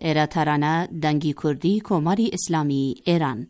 ایرا ترانه دنگی کردی کماری اسلامی ایران.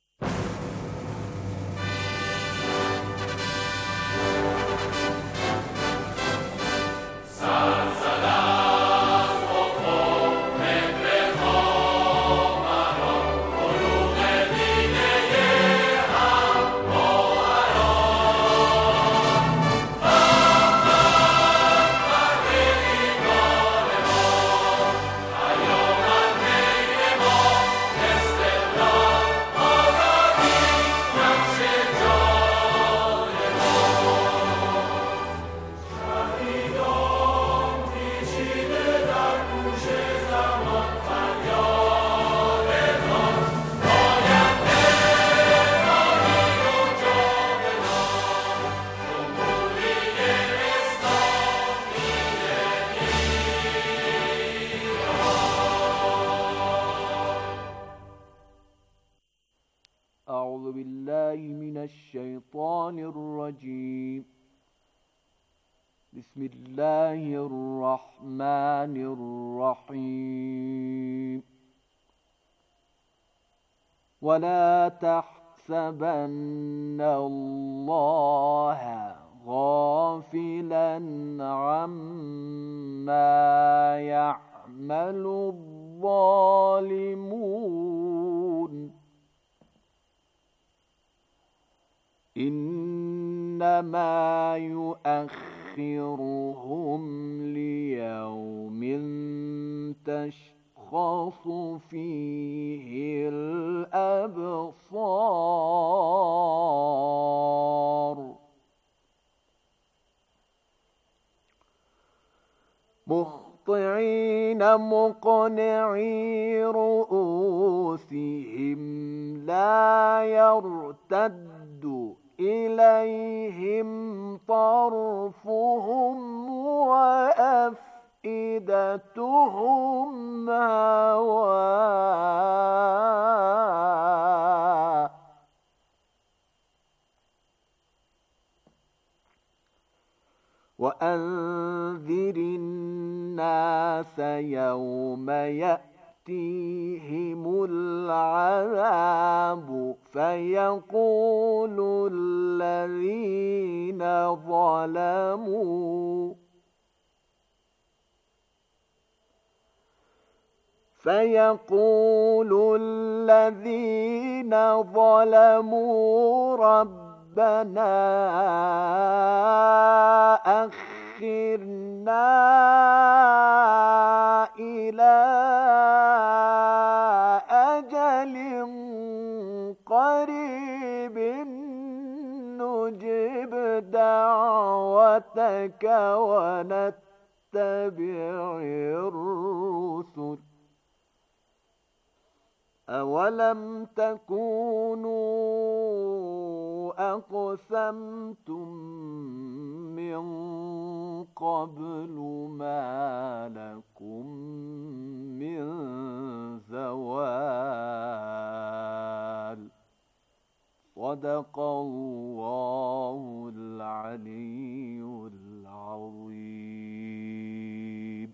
أعوذ بالله من الشيطان الرجيم. بسم الله الرحمن الرحيم. ولا تحسبن الله غافلا عما يعمل الظالمون إنما يؤخرهم ليوم تشخص فيه الأبصار مهطعين مقنعي رؤوسهم لا يرتد إليهم طرفهم وأفئدتهم هواء وأنذر الناس يوم يأتيهم العذاب فيقول الذين ظلموا ربنا أخرنا إلى أجل قريب نجب دعوتك ونتبع الرسل أولم تكونوا أقسمتم من قبل ما لكم من زوال صدق الله العلي العظيم.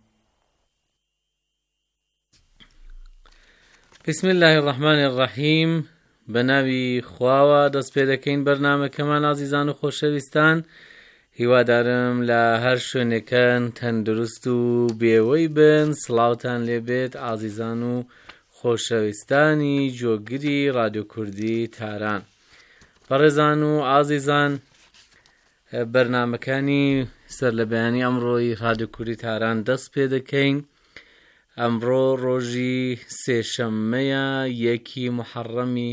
بسم الله الرحمن الرحیم. بناوی خواوە دەست پێ دەکەین بەرنامەکەمان ئازیزان و خۆشەویستان. هیوادارم لە هەر شوێنێکەن تەندروست و بێوەی بن. سڵاوتان لێبێت ئازیزان و خۆشەویستانی جۆگری رادیۆ کوردی تاران. بەڕێزان و ئازیزان، بەرنامەکانی سەر لە بەیانی ئەمڕۆی رادیۆ کوردی تاران دەست پێ دەکەین. ئەمڕۆ ڕۆژی سێشەممەیە 1 محەڕەمی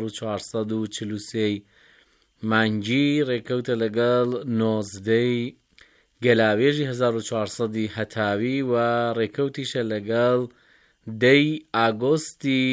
1443 مانگی ڕێکەوتە لەگەڵ 19 گەلاوێژی 1400 هەتاوی و ڕێکەوتیشە لەگەڵ 10 ئاگۆستی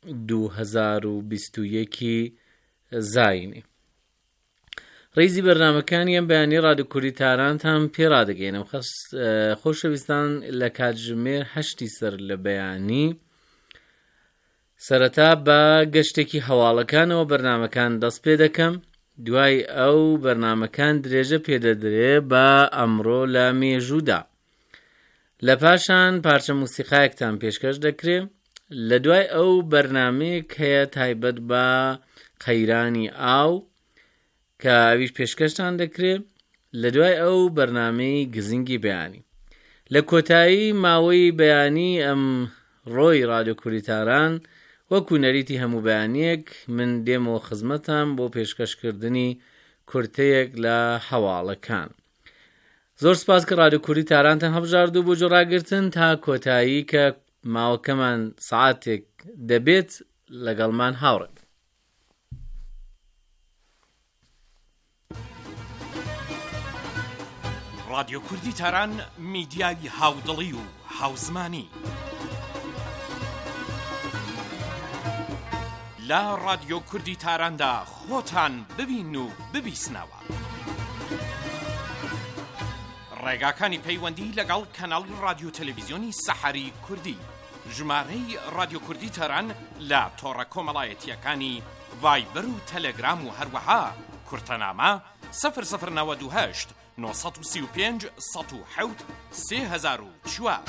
2021 زاینی. ڕێزی بەرنامەکانی ئەم بەیانی رادیۆ کوردی تارانتان پێڕادەگەینم. خۆشەویستان، لە کاتژمێر 8 سەر لە بەیانی سەرەتا بە گەشتێکی هەواڵەکانەوە بەرنامەکان دەست پێ دەکەم. دوای ئەو بەرنامەکان درێژە پێدەدرێ بە ئەمڕۆ لە مێژوودا. لە پاشان پارچە موسیقایەکتان پێشکەش دەکرێت. لە دوای ئەو بەرنامەیەک هەیە تایبەت بە قەیرانی ئاو کە ئەویش پێشکەشتان دەکرێت. لە دوای ئەو بەرنامەی گزینگی بەیانی. لە کۆتایی ماوەی بەیانی ئەم ڕۆی رادیۆ کوردیتاران وەکو نەریتی هەموو بەیانیەک من دێمەوە خزمەتان بۆ پێشکەشکردنی کورتەیەک لە هەواڵەکان. زۆر سپاس کە رادیۆ کوردیتارانتان هەبژاردوو بۆ جۆڕاگرتن تا کۆتایی کە ماوەکەمان سعاتێک دەبێت لەگەڵمان هاوڕێت. رادیۆ کوردیتاران میدیای هاودڵی و هاوزمانی لە رادیۆ کوردیتاراندا خۆتان ببین و ببیسنەوە. ڕێگاکانی پەیوەندی لەگەڵ کەناڵی رادیۆ تەلەڤیزیۆنی سەحەری کوردی. ژمارەی رادیۆ کوردیتاران لە تۆڕە کۆمەڵایەتیەکانی ڤایبەر و تەلەگرام و هەروەها کورتەنامە 0098 935 107 3004.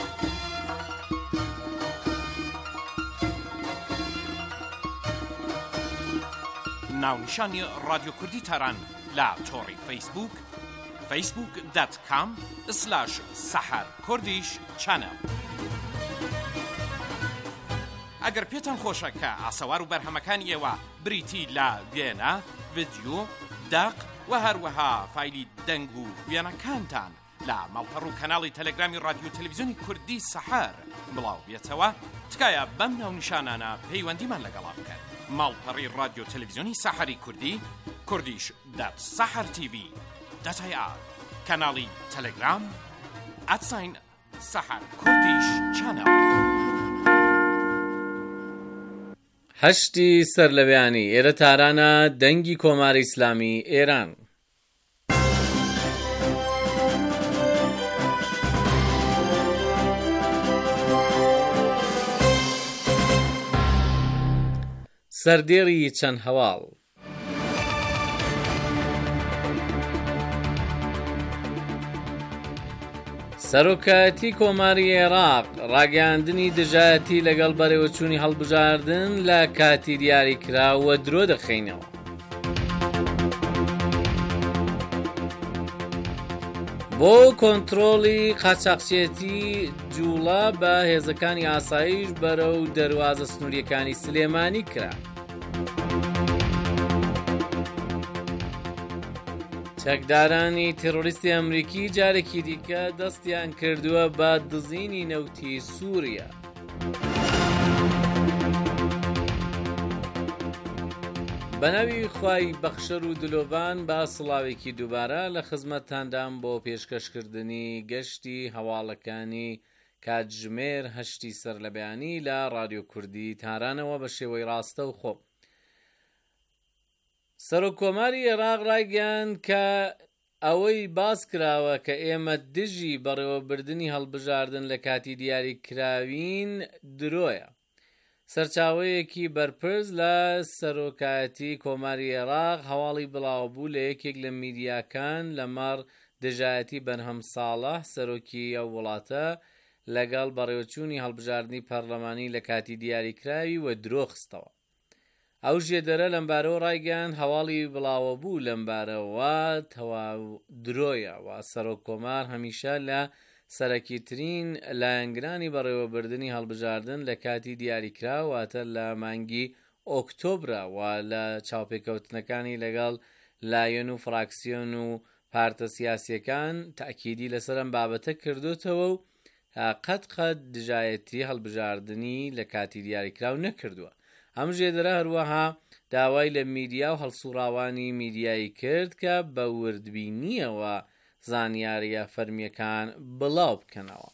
ناونیشانی رادیۆ کوردیتاران لە تۆڕی فەیسبوک facebook.com/saharkurdish channel. ئەگەر پێتان خۆشە کە ئاسەوار و بەرهەمەکانی ئێوە بریتی لە وێنە، ڤیدیۆ، داق و هەروەها فایلی دەنگ و وێنەکانتان لە ماڵپەڕ و کەناڵی تەلەگرامی رادیۆ تەلەڤیزیۆنی کوردی سەحەر بڵاو بێتەوە، تکایە بەم ناونیشانانە پەیوەندیمان لەگەڵا بکەن. ماڵپەڕی رادیۆ تەلەڤیزیۆنی سەحەری کوردی kurdish.sahartv.ir. کەناڵی تەلەگرام @saharkurdish channel. هەشتی سەر لە بەیانی ئێرە تارانە دەنگی کۆماری ئیسلامی ئێران. سەردێڕی چەند هەواڵ. سەرۆکایەتی کۆماری عێراق ڕاگەیاندنی دژایەتی لەگەڵ بەڕێوەچوونی هەڵبژاردن لە کاتی دیاریکراوە درۆ دەخەینەوە. بۆ کۆنتڕۆڵی قاچاقچێتی جوڵە بە هێزەکانی ئاسایش بەرەو دەروازە سنووریەکانی سلێمانی کرا. چەکدارانی تێڕۆریستی ئەمریکی جارێکی دیکە دەستیان کردووە بە دزینی نەوتی سووریا. بەناوی خوای بەخشەر و دلۆڤان بە سڵاوێکی دووبارە لە خزمەتتاندام بۆ پێشکەشکردنی گەشتی هەواڵەکانی کاتژمێر هەشتی سەر لە بەیانی لە رادیۆ کوردی تارانەوە بە شێوەی ڕاستە و خۆ. سەرۆکۆماری عێراق ڕایگەیاند کە ئەوەی باس کراوە کە ئێمە دژی بەڕێوەبردنی هەڵبژاردن لە کاتی دیاریکراوین درۆیە. سەرچاوەیەکی بەرپرس لە سەرۆکایەتی کۆماری عێراق هەواڵی بڵاوبوو لە یەکێک لە میدیاکان لەمەڕ دژایەتی بەرهەم ساڵح سەرۆکی ئەو وڵاتە لەگەڵ بەڕێوەچوونی هەڵبژاردننی پەرلەمانی لە کاتی دیاریکراوی وە درۆ خستەوە. ئەو ژێدەرە لەمبارەوە ڕایگەیاند هەواڵی بڵاوەبوو لەمبارەوە تەواو درۆیە و سەرۆک کۆمار هەمیشە لە سەرەکیترین لایەنگرانی بەڕێوەبردننی هەڵبژاردن لە کاتی دیاریکرا واتە لە مانگی ئۆکتۆبرە و لە چاوپێکەوتنەکانی لەگەڵ لایەن و فراکسیۆن و پارتە سیاسیەکان تاکیدی لەسەر ئەم بابەتە کردوتەوە و قەت دژایەتی هەڵبژاردننی لە کاتی دیاریکراو نەکردووە. ئەم ژێدەرە هەروەها داوای لە میدیا و هەڵسوڕاوانی میدیایی کرد کە بە وردبینیەوە زانیاریە فەرمیەکان بڵاو بکەنەوە.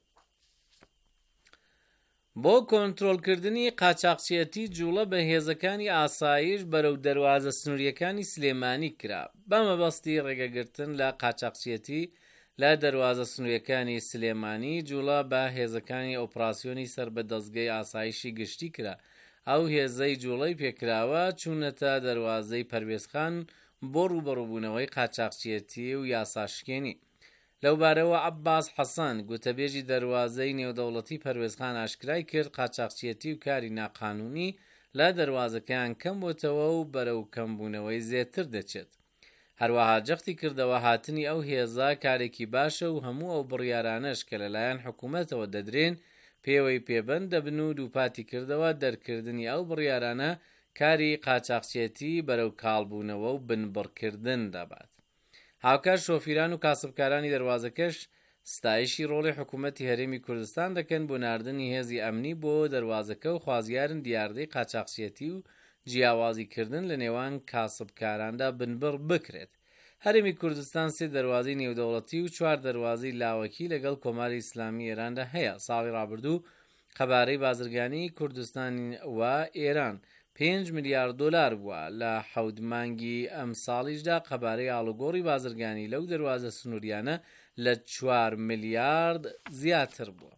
بۆ کۆنتڕۆڵکردنی قاچاقچێتی جوڵە بە هێزەکانی ئاسایش بەرەو دەروازە سنووریەکانی سلێمانی کرا. بەمەبەستی ڕێگەگرتن لە قاچاقچێتی لە دەروازە سنووریەکانی سلێمانی جوڵە بە هێزەکانی ئۆپراسیۆنی سەر بە دەستگای ئاسایشی گشتی کرا. ئەو هێزەی جوڵەی پێکراوە چوونەتە دەروازەی پەروێزخان بۆ ڕوبەڕووبوونەوەی قاچاقچێتی و یاساشکێنی. لەو بارەوە عەباس حەسەن گوتەبێژی دەواازەی نێودەوڵەتی پەروێزخان ئاشکرای کرد قاچاقچیەتی و کاری ناقانونی لە دەواازەکەیان کەم بۆتەوە و بەرەو کەمبوونەوەی زێتر دەچێت. هەروەها جەختی کردەوە هاتنی ئەو هێزە کارێکی باشە و هەموو ئەو بڕیارانەش کە لەلایەن حکوومەتەوە دەدرێن پێوەی پێبەند دەبن و دووپاتی کردەوە دەرکردنی ئەو بڕیارانە کاری قاچاقچێتی بەرەو کاڵبوونەوە و بنبڕکردن دەبات. هاوکار شۆفیران و کاسبکارانی دەواازەکەش ستایشی ڕۆڵی حکوومەتی هەرێمی کوردستان دەکەن بۆ ناردنی هێزی ئەمنی بۆ دەواازەکە و خوازیارن دیاردەی قاچاقچێتی و جیاوازیکردن لە نێوان کاسبکاراندا بنبڕ بکرێت. هەرێمی کوردستان 3 دەواازەی نێودەوڵەتی و 4 دەواازەی لاوەکی لەگەڵ کۆماری ئیسلامی ئێراندا هەیە. ساڵی ڕابردوو قەبارەی بازرگانی کوردستان و ئێران 5 ملیارد دۆلار بووە. لە 7 مانگی ئەم ساڵیشدا قەبارەی ئاڵوگۆڕی بازرگانی لەو دەواازە سنووریانە لە 4 ملیارد زیاتر بووە.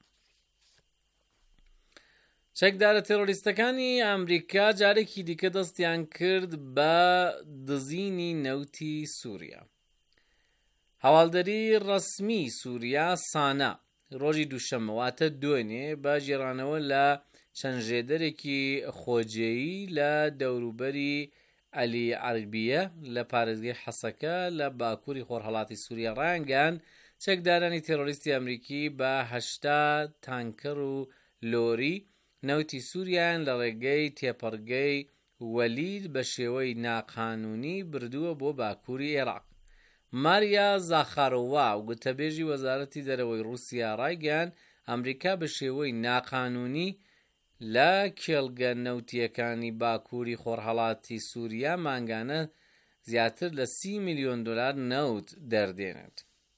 چەکدارە تێرۆریستەکانی ئەمریکا جارێکی دیکە دەستیان کرد بە دزینی نەوتی سووریا. هەواڵدەری ڕەسمی سووریا سانا ڕۆژی دووشەمەواتە دوێنێ بە گێڕانەوە لە چەند ژێدەرێکی خۆجێیی لە دەوروبەری ئەلی عەربیە لە پارێزگای حەسەکە لە باکووری خۆرهەڵاتی سووریا ڕایانگەیاند چەکدارانی تێرۆریستی ئەمریکی بە 80 تانکەر و لۆری نەوتی سووریان لە ڕێگەی تێپەڕگەی وەلید بە شێوەی ناقانونی بردووە بۆ باکووری عێراق. ماریا زاخارۆوا و گوتەبێژی وەزارەتی دەرەوەی رووسیا ڕایگەیاند ئەمریکا بە شێوەی ناقانونی لە کێڵگە نەوتیەکانی باکووری خۆرهەڵاتی سووریا مانگانە زیاتر لە 30 میلیۆن دۆلار نەوت دەردێنێت.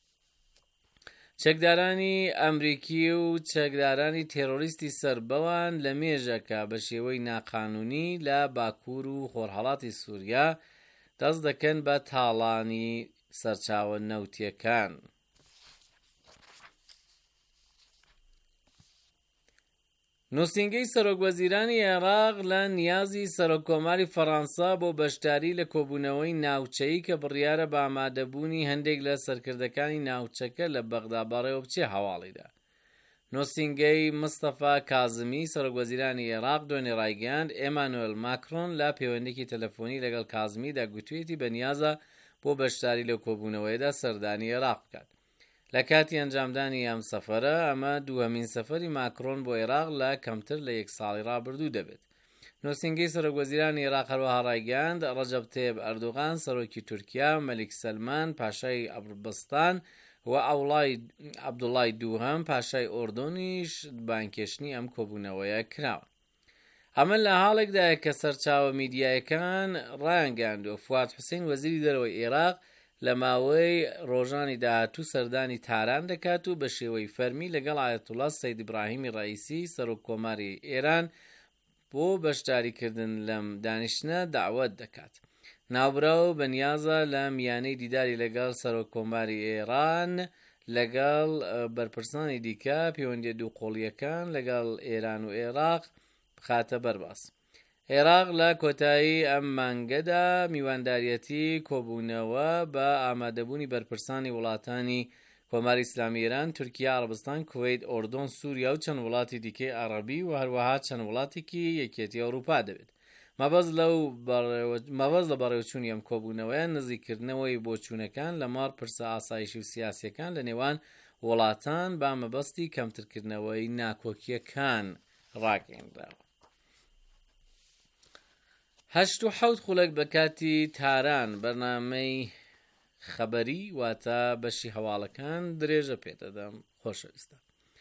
چەکدارانی ئەمریکی و چەکدارانی تێرۆریستی سەربەوان لە مێژەکە بە شێوەی ناقانونی لە باکوور و خۆرهەڵاتی سووریا دەست دەکەن بە تاڵانی سەرچاوە نەوتیەکان. نووسینگەی سەرۆکوەزیرانی عێراق لە نیازی سەرۆککۆماری فەڕەنسا بۆ بەشداری لە کۆبوونەوەی ناوچەیی کە بڕیارە بە ئامادەبوونی هەندێک لە سەرکردەکانی ناوچەکە لە بەغدا بەڕێوە بچێ هەواڵیدا. نووسینگەی مستەفا کازمی سەرۆکوەزیرانی عێراق دوێنێ ڕایگەیاند ئێمانوئێل ماکرۆن لە پەیوەندێکی تەلەفۆنی لەگەڵ کازمیدا گوتوویەتی بەنیازە بۆ بەشداری لە کۆبوونەوەیدا سەردانی عێراق بکات. لە کاتی ئەنجامدانی ئەم سەفەرە ئەمە دووهەمین سەفەری ماکرۆن بۆ عێراق لە کەمتر لە 1 ساڵی ڕابردوو دەبێت. نووسینگەی سەرۆکوەزیرانی عێراق هەروەها ڕایگەیاند ڕەجەب تەیب ئەردۆغان سەرۆکی تورکیا، مەلیک سەلمان پاشای عەربستان و عەبدوڵای دووهەم پاشای ئۆردۆنیش بانکێشنی ئەم کۆبوونەوەیە کراوە. ئەمە لە حاڵێکدایە کە سەرچاوە میدیایەکان ڕایانگەاندووە فواد حوسێن وەزیری دەرەوەی عێراق لە ماوەی ڕۆژانی داهاتوو سەردانی تاران دەکات و بە شێوەی فەرمی لەگەڵ ئایەتوڵا سەید ئیبراهیمی ڕەئیسی سەرۆککۆماری ئێران بۆ بەشداریکردن لەم دانیشتنە داوەت دەکات. ناوبراو بەنیازە لە میانەی دیداری لەگەڵ سەرۆککۆماری ئێران لەگەڵ بەرپرسانی دیکە پەیوەندی دووقۆڵیەکان لەگەڵ ئێران و عێراق بخاتە بەرباس. عێراق لە کۆتایی ئەم مانگەدا میوانداریەتی کۆبوونەوە بە ئامادەبوونی بەرپرسانی وڵاتانی کۆماری ئیسلامی ئێران، تورکیا، عەربستان، کوێیت، ئۆردۆن، سووریا و چەند وڵاتی دیکەی عەرەبی و هەروەها چەند وڵاتێکی یەکێتی ئەوروپا دەبێت. مەبەست لە بەڕێوەچوونی ئەم کۆبوونەوەیان نزیکردنەوەی بۆچوونەکان لە ماڕ پرسە ئاسایشی و سیاسیەکان لە نێوان وڵاتان با مەبەستی کەمترکردنەوەی ناکۆکیەکان ڕاگەیەندراوە. 8 خولەک بە کاتی تاران بەرنامەی خەبەری واتە بەشی هەواڵەکان درێژە پێدەدەم خۆشەویستە.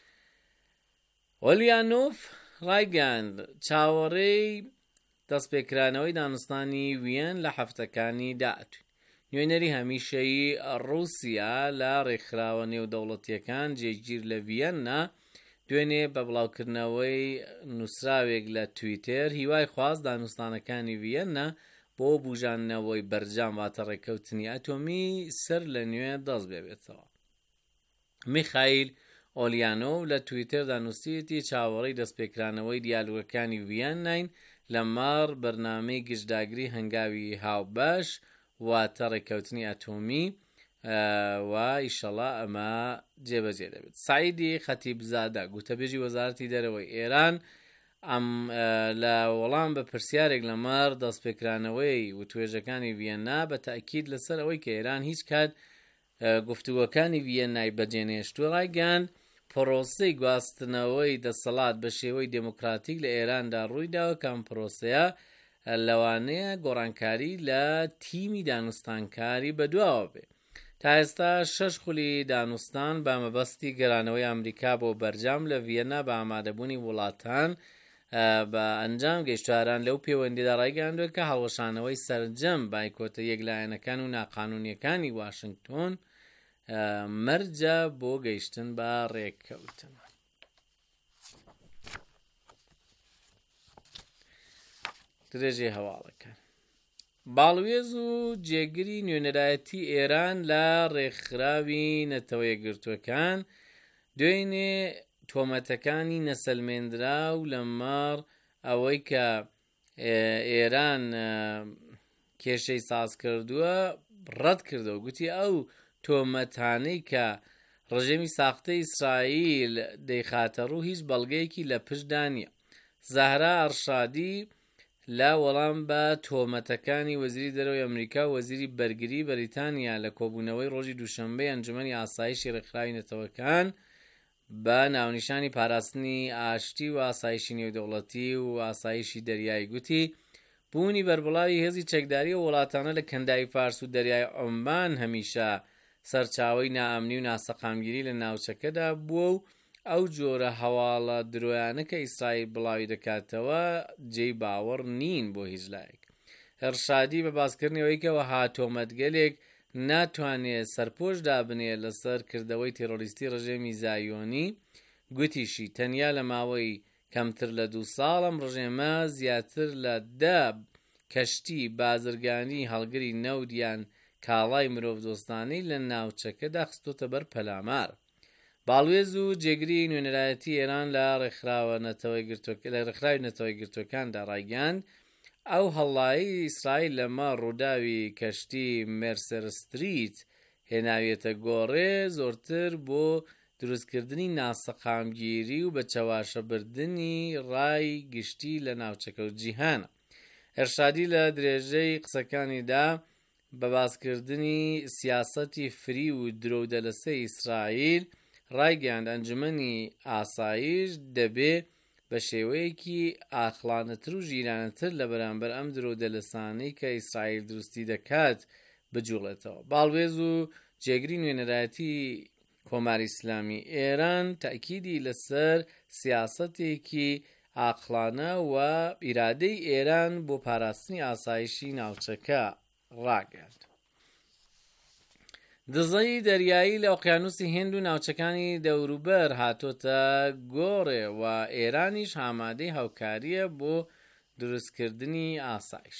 ئۆلیانۆف ڕایگەاند چاوەڕێی دەستپێکرانەوەی دانوستانی وین لە هەفتەکانی داهاتوو. نوێنەری هەمیشەیی رووسیا لە ڕێکخراوە نێودەوڵەتیەکان جێگیر لە ڤیەننا دوێنێ بە بڵاوکردنەوەی نووسراوێک لە تویتر هیوای خواست دانوستانەکانی ڤیەننا بۆ بوژاننەوەی بەرجام واتە ڕێککەوتنی ئەتۆمی سەر لە نوێ دەست بێتەوە. میخائیل ئۆلیانۆڤ لە تویتردا نووسیەتی چاوەڕێی دەستپێکرانەوەی دیالۆگەکانی ڤیەنناین لە ماڕ بەرنامەی گشتداگری هەنگاوی هاوبەش واتە ڕێککەوتنی ئەتۆمی و ئیشەڵا ئەمە جێبەجێ دەبێت. سعیدی خەتیبزادە گوتەبێژی وەزارەتی دەرەوەی ئێران لە وەڵام بە پرسیارێک لەمەڕ دەستپێکرانەوەی و توێژەکانی ڤیەنا بە تاکید لەسەر ئەوەی کە ئێران هیچ کات گفتوگۆکانی ڤیەنای بەجێنێشتووە ڕایگەاند پرۆسەی گواستنەوەی دەسەڵات بە شێوەی دموکراتیک لە ئێراندا ڕوویداوە کە ئەم پرۆسەیە لەوانەیە گۆڕانکاری لە تیمی دانوستانکاری بەدواوە بێ. تا ئێستا 6 خولی دانوستان بە مەبەستی گەرانەوەی ئەمریکا بۆ بەرجام لە ڤیەنا بە ئامادەبوونی وڵاتان بە ئەنجام گەیشتواران لەو پەیوەندیدا ڕایگەاندووە کە هەڵوەشانەوەی سەرجەم بایکۆتە یەکلایەنەکان و ناقانونیەکانی واشنگتۆن مەرجە بۆ گەیشتن بە ڕێککەوتن. درێژەی هەواڵەکان باڵوێز و جێگری نوێنەرایەتی ئێران لە ڕێکخراوی نەتەوە یەکگرتووەکان دوێنێ تۆمەتەکانی نەسەلمێنرا و لەمەڕ ئەوەی کە ئێران کێشەی ساز کردووە ڕەت کردەوە. گوتی ئەو تۆمەتانەی کە ڕژێمی ساختەی ئیسرائیل دەیخاتە ڕوو هیچ بەڵگەیەکی لە پشتدا نییە. زاهرا ئەرشادی لە وەڵام بە تۆمەتەکانی وەزیری دەرەوەی ئەمریکا و وەزیری بەرگری بەریتانیا لە کۆبوونەوەی ڕۆژی دووشەمبەی ئەنجومەنی ئاسایشی ڕێکخراوی نەتەوەکان بە ناونیشانی پاراستنی ئاشتی و ئاسایشی نێودەوڵەتی و ئاسایشی دەریایی گوتی بوونی بەربڵاوی هێزی چەکداری و وڵاتانە لە کەندای فارس و دەریای عۆمان هەمیشە سەرچاوەی نائەمنی و ناسەقامگیری لە ناوچەکەدا بووە و ئەو جۆرە هەواڵە درۆیانە کە ئیسرائیل بڵاوی دەکاتەوە جێی باوەڕ نین بۆ هیچ لایەک. هەرشادی بە باسکردنەوەی کەەوە هاتۆمەتگەلێک ناتوانێت سەرپۆش دابنێت لەسەر کردەوەی تێرۆریستی ڕژێمی زایۆنی گوتیشی تەنیا لە ماوەی کەمتر لە 2 ساڵ ئەم ڕژێمە زیاتر لە 10 کەشتی بازرگانی هەڵگری نەودیان کاڵای مرۆڤدۆستانەی لە ناوچەکەدا خستۆتە بەر پەلامار. باڵوێز و جێگری نوێنەرایەتی ئێران لە ڕێکخراوی نەتەوەی گرتوەکاندا ڕایگەاند ئەو هەڵایی ئیسرائیل لەمە ڕووداوی کەشتی مێرسەرستریت هێناویەتە گۆڕێ زۆرتر بۆ دروستکردنی ناسەقامگیری و بە چەواشەبردننی ڕای گشتی لە ناوچەکە و جیهانە. هەرشادی لە درێژەی قسەکانیدا بە باسکردنی سیاسەتی فری و درۆدەلەسەی ئیسرائیل ڕایگەاند ئەنجومەنی ئاسایش دەبێ بە شێوەیەکی ئاخڵانەتر و ژیرانەتر لە بەرامبەر ئەم درۆدەلەسانەی کە ئیسرائیل دروستی دەکات بجوڵێتەوە. باڵوێز و جێگری نوێنەرایەتی کۆماری ئیسلامی ئێران تاکیدی لەسەر سیاسەتێکی ئاقلانە و ئیرادەی ئێران بۆ پاراستنی ئاسایشی ناوچەکە ڕاگەاند. دزەی دەریایی لە ئۆقیانوسی هێند و ناوچەکانی دەوروبەر هاتۆتە گۆڕێ و ئێرانیش ئامادەی هاوکاریە بۆ دروستکردنی ئاسایش.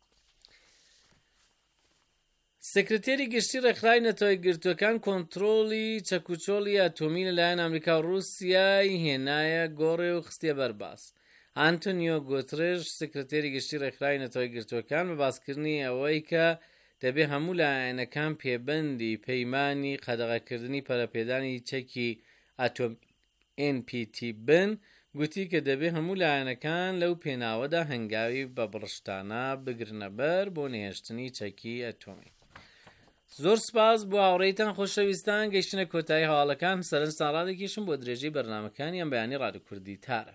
سکرتێری گشتی ڕێکخراوی نەتەوەی گرتوەکان کۆنتڕۆڵی چەکوچۆڵی ئەتۆمی لەلایەن ئەمریکا و رووسیای هێنایە گۆڕێ و خستیە بەرباس. ئانتۆنیۆ گۆترێژ سکرتێری گشتی ڕێکخراوی نەتەوەی گرتوەکان بە باسکردنی ئەوەی کە دەبێ هەموو لایەنەکان پێبەندی پەیمانی قەدەغەکردنی پەرەپێدانی چەکی ئەتۆم NPT بن گوتی کە دەبێ هەموو لایەنەکان لەو پێناوەدا هەنگاوی بە بڕشتانە بگرنە بەر بۆ نێهێشتنی چەکی ئەتۆمی. زۆر سپاس بۆ هاوڕێیتان خۆشەویستان. گەیشتنە کۆتایی هەواڵەکان سەرنجتان ڕادەکێشم بۆ درێژەی بەرنامەکانی ئەم بەیانی ڕادیۆ کوردی تارە.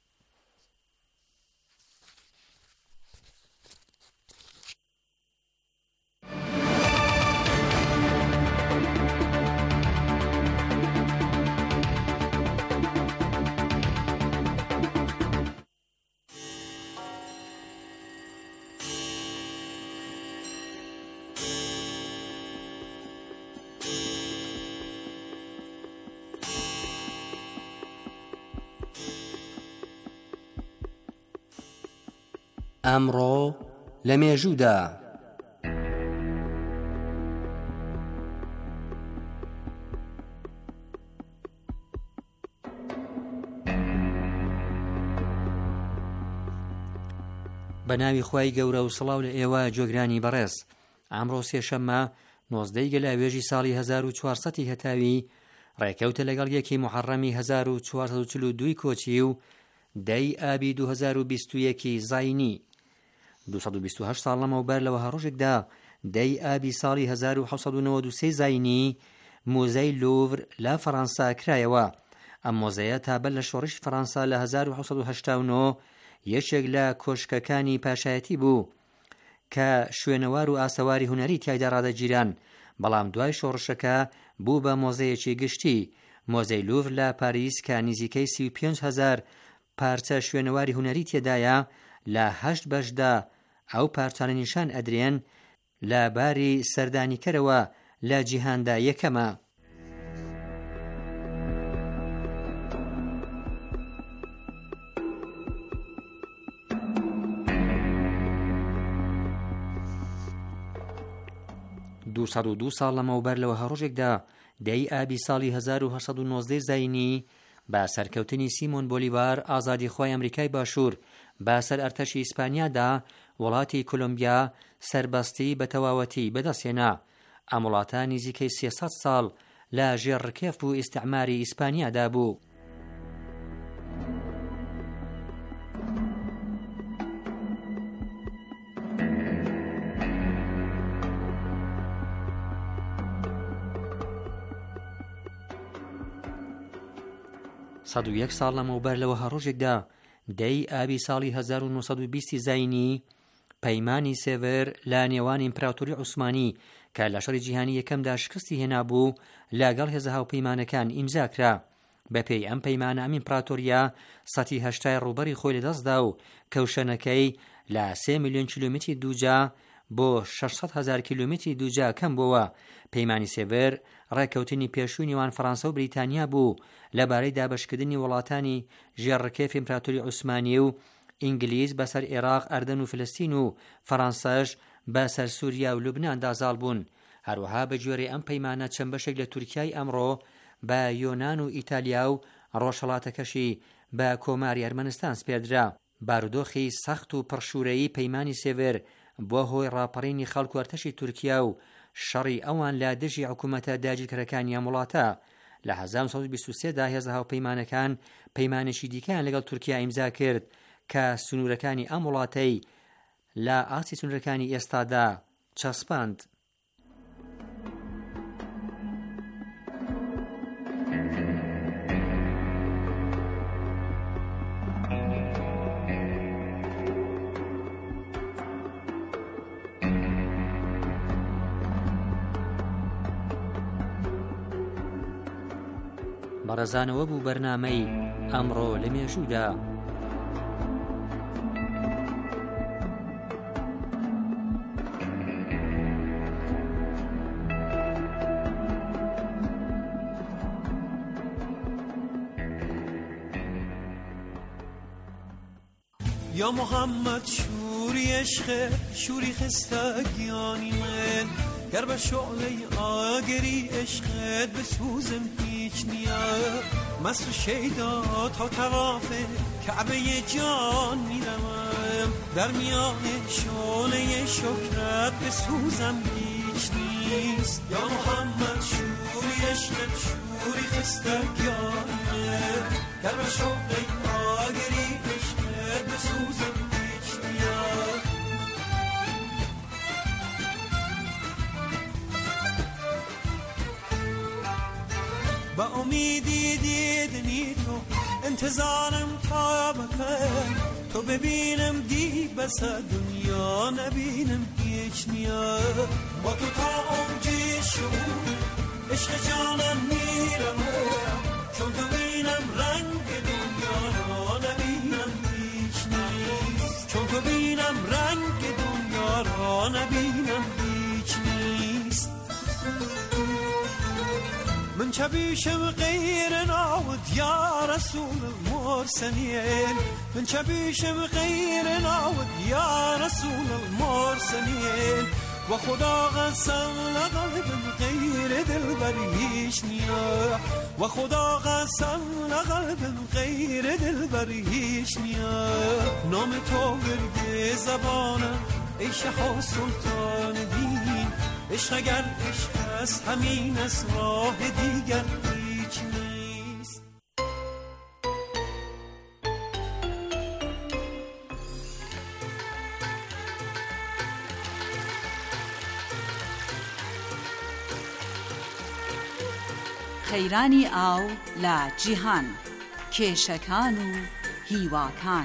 ئەمڕۆ لە مێژوودا بە ناوی خوای گەورە و سڵاو لە ئێوە جۆگرانی بەڕێز. ئەمڕۆ سێشەممە 19 گەلاوێژی ساڵی 1400 هەتاوی ڕێکەوتە لەگەڵ 1 محەڕەمی 1442 کۆچی و 10 ئابی 2021 زاینی. 228 ساڵ لەمەوبەر لەوە هەڕۆژێکدا 10 ئابی ساڵی 1793 زاینی مۆزەی لوڤر لە فەڕەنسا کرایەوە. ئەم مۆزەیە تابەت لە شۆڕشی فەڕەنسا لە 1789 یەکێک لە کۆشکەکانی پاشایەتی بوو کە شوێنەوار و ئاسەواری هونەری تیایدا ڕادەگیران، بەڵام دوای شۆڕشەکە بوو بە مۆزەیەکی گشتی. مۆزەی لوڤر لە پاریس کە نزیکەی 35,000 پارچە شوێنەواری هونەری تێدایە لە 8 بەشدا ئەو پارچانە نیشان ئەدرێن لە باری سەردانیکەرەوە لە جیهاندا یەکەمە. دو ساڵ لەمەوبەر لەوە هەڕۆژێکدا 10 ئابی ساڵی 1819 زاینی بە سەرکەوتنی سیمۆن بۆلیڤار ئازادیخوای ئەمریکای باشوور بەسەر ئەرتەشی ئیسپانیادا وڵاتی کۆلۆمبیا سەربەستی بە تەواوەتی بەدەستهێنا. ئەم وڵاتە نزیکەی 300 ساڵ لە ژێڕکێف و ئیستیعماری ئیسپانیادا بوو. سەد و یەک ساڵ لەمەوبەر لەوە هەڕۆژێکدا 10 ئابی ساڵی 1920 زاینی پەیمانی سێڤر لە نێوان ئیمپراتۆری عوسمانی کە لە شەڕی جیهانی یەکەمدا شکستی هێنابوو لەگەڵ هێزە هاوپەیمانەکان ئیمزاکرا. بەپێی ئەم پەیمانە ئەم ئیمپراتۆریە 180 ڕووبەری خۆی لەدەستدا و کەوشەنەکەی لە 3 ملیۆن کیلومتری دووجا بۆ 600,000 کیلومتری دووجا کەم بووە. پەیمانی سێڤر ڕێکەوتنی پێشووی نێوان فەڕەنسا و بریتانیا بوو لەبارەی دابەشکردنی وڵاتانی ژێڕکێف ئیمپراتۆری عوسمانی و ئینگلیز بەسەر عێراق، ئەردەن و فلستین و فەڕەنساش بەسەر سووریا و لوبنان دازاڵ بوون. هەروەها بە گوێرەی ئەم پەیمانە چەند بەشێک لە تورکیای ئەمڕۆ بە یۆنان و ئیتالیا و ڕۆژهەڵاتەکەشی بە کۆماری ئەرمەنستان سپێدرا. بارودۆخی سەخت و پڕشورەیی پەیمانی سێڤر بۆ هۆی ڕاپەڕینی خەڵک و ئەرتەشی تورکیا و شەڕی ئەوان لە دژی حکوومەتە داگیرکەرەکانی ئەم وڵاتە. لە 1923 دا هێزە هاوپەیمانەکان پەیمانێکی دیکەیان لەگەڵ تورکیا ئیمزا کرد کە سنوورەکانی ئەم وڵاتەی لە ئاسی سنوورەکانی ئێستادا چەسپاند. بەڕێزانەوە بوو بەرنامەی ئەمڕۆ لە مێژوودا. یا محمد شوری عشق شوری خستگیانی من گر به شعله آگری عشقت بسوزم هیچ نیاد مست و شیدا تا طواف کعبه جان میرم در میان شعله شکرت بسوزم هیچ نیست. یا محمد شوری عشقت شوری خستگیانی من گر به شعله آگری عشقت بسوزم هیچ نیاد با امیدی دیدنی تو انتظارم تا بکن تو ببینم دی بس دنیا نبینم هیچ نیاد با تو تا اونجی شعور عشق جانم میرم چون تو بینم رنگ دنیا را نبینم هیچ نیست چون تو بینم رنگ دنیا را نبینم هیچ نیست. من چبیشم غیر ناود یا رسول المرسلین من چبیشم غیر ناود یا رسول المرسلین و خدا قسم لقلبم غیر دلبر هیچ نیا و خدا قسم لقلبم غیر دلبر هیچ نیا نام تو ورد زبانم ای شاه سلطان دین عشق اگر عشق است همین از راه دیگر هیچ نیست. قەیرانی ئاو لە جیهان، کێشەکان و هیواکان.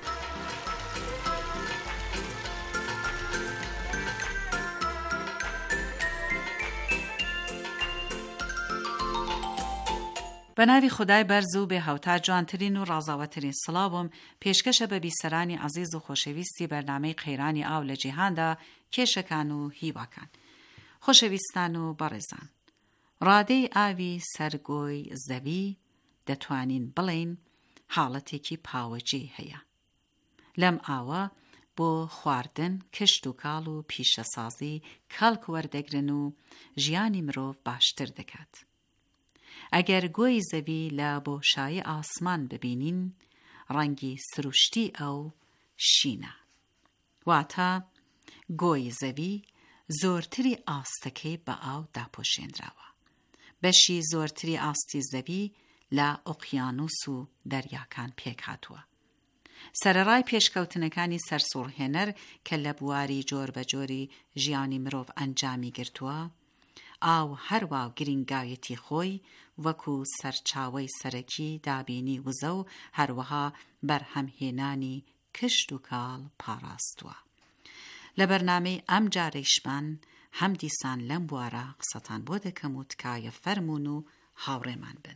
بە ناوی خودای بەرز و بێ هەوتا جوانترین و ڕازاوەترین سڵاوم پێشکەشە بە بیسەرانی عەزیز و خۆشەویستی بەرنامەی قەیرانی ئاو لە جیهاندا، کێشەکان و هیواکان. خۆشەویستان و بەڕێزان، ڕادەی ئاوی سەرگۆی زەوی دەتوانین بڵێن حاڵەتێکی پاوەجێ هەیە. لەم ئاوە بۆ خواردن، کشت و کاڵ و پیشەسازی کەڵک وەردەگرن و ژیانی مرۆڤ باشتر دەکات. ئەگەر گۆی زەوی لە بۆشایی ئاسمان ببینین، ڕەنگی سروشتی ئەو شینە، واتە گۆی زەوی زۆرتری ئاستەکەی بە ئاو داپۆشێنراوە. بەشی زۆرتری ئاستی زەوی لە ئۆقیانوس و دەریاکان پێک هاتووە. سەرەڕای پێشکەوتنەکانی سەرسوڕهێنەر کە لە بواری جۆر بە جۆری ژیانی مرۆڤ ئەنجامی گرتووە، ئاو هەروە گرنگایەتی خۆی وەکو سەرچاوەی سەرەکی دابینی وزە و هەروەها بەرهەمهێنانی کشت و کاڵ پاراستووە. لە بەرنامەی ئەم جارەیشمان هەم دیسان لەم بوارە قسەتان بۆ دەکەم و تکایە فەرمون و هاوڕێمان بن.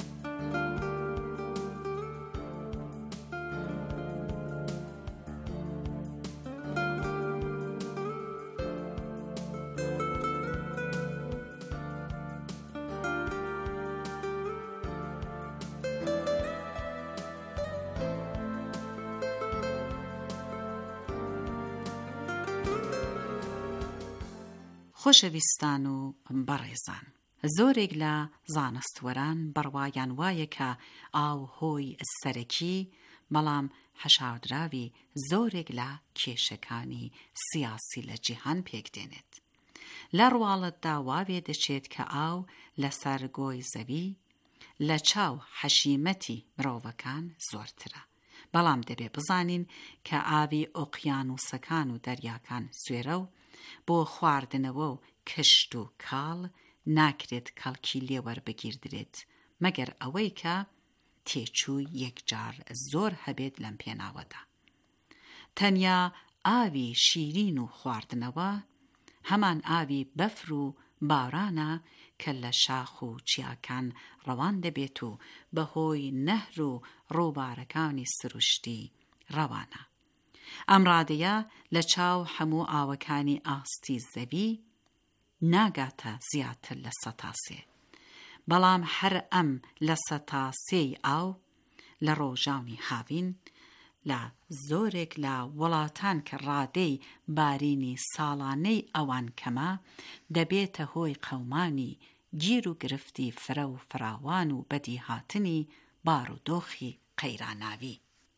خۆشەویستان و بەڕێزان، زۆرێک لە زانستوەران بڕوایان وایە کە ئاو هۆی سەرەکی، بەڵام هەشاردراوی زۆرێک لە کێشەکانی سیاسی لە جیهان پێکدێنێت. لە ڕواڵەتدا واوێ دەچێت کە ئاو لەسەر گۆی زەوی لە چاو حەشیمەتی مرۆڤەکان زۆرترە، بەڵام دەبێ بزانین کە ئاوی ئۆقیانوسەکان و دەریاکان سوێرە و بۆ خواردنەوە و کشت و کاڵ ناکرێت کەڵکی لێوەربگیردرێت، مەگەر ئەوەی کە تێچووی یەکجار زۆر هەبێت لەم پێناوەدا. تەنیا ئاوی شیرین و خواردنەوە هەمان ئاوی بەفر و بارانە کە لە شاخ و چیاکان ڕەوان دەبێت و بەهۆی نەهر و ڕووبارەکانی سروشتی ڕەوانە. ئەم ڕادەیە لە چاو هەموو ئاوەکانی ئاستی زەوی ناگاتە زیاتر لە 100 بەڵام هەر ئەم لە 100 ئاو لە ڕۆژاوی هاوین لە زۆرێک لە وڵاتان کە ڕادەی بارینی ساڵانەی ئەوان کەمە، دەبێتە هۆی قەومانی گیر و گرفتی فرە و فراوان و بەدی هاتنی بارودۆخی قەیراناوی.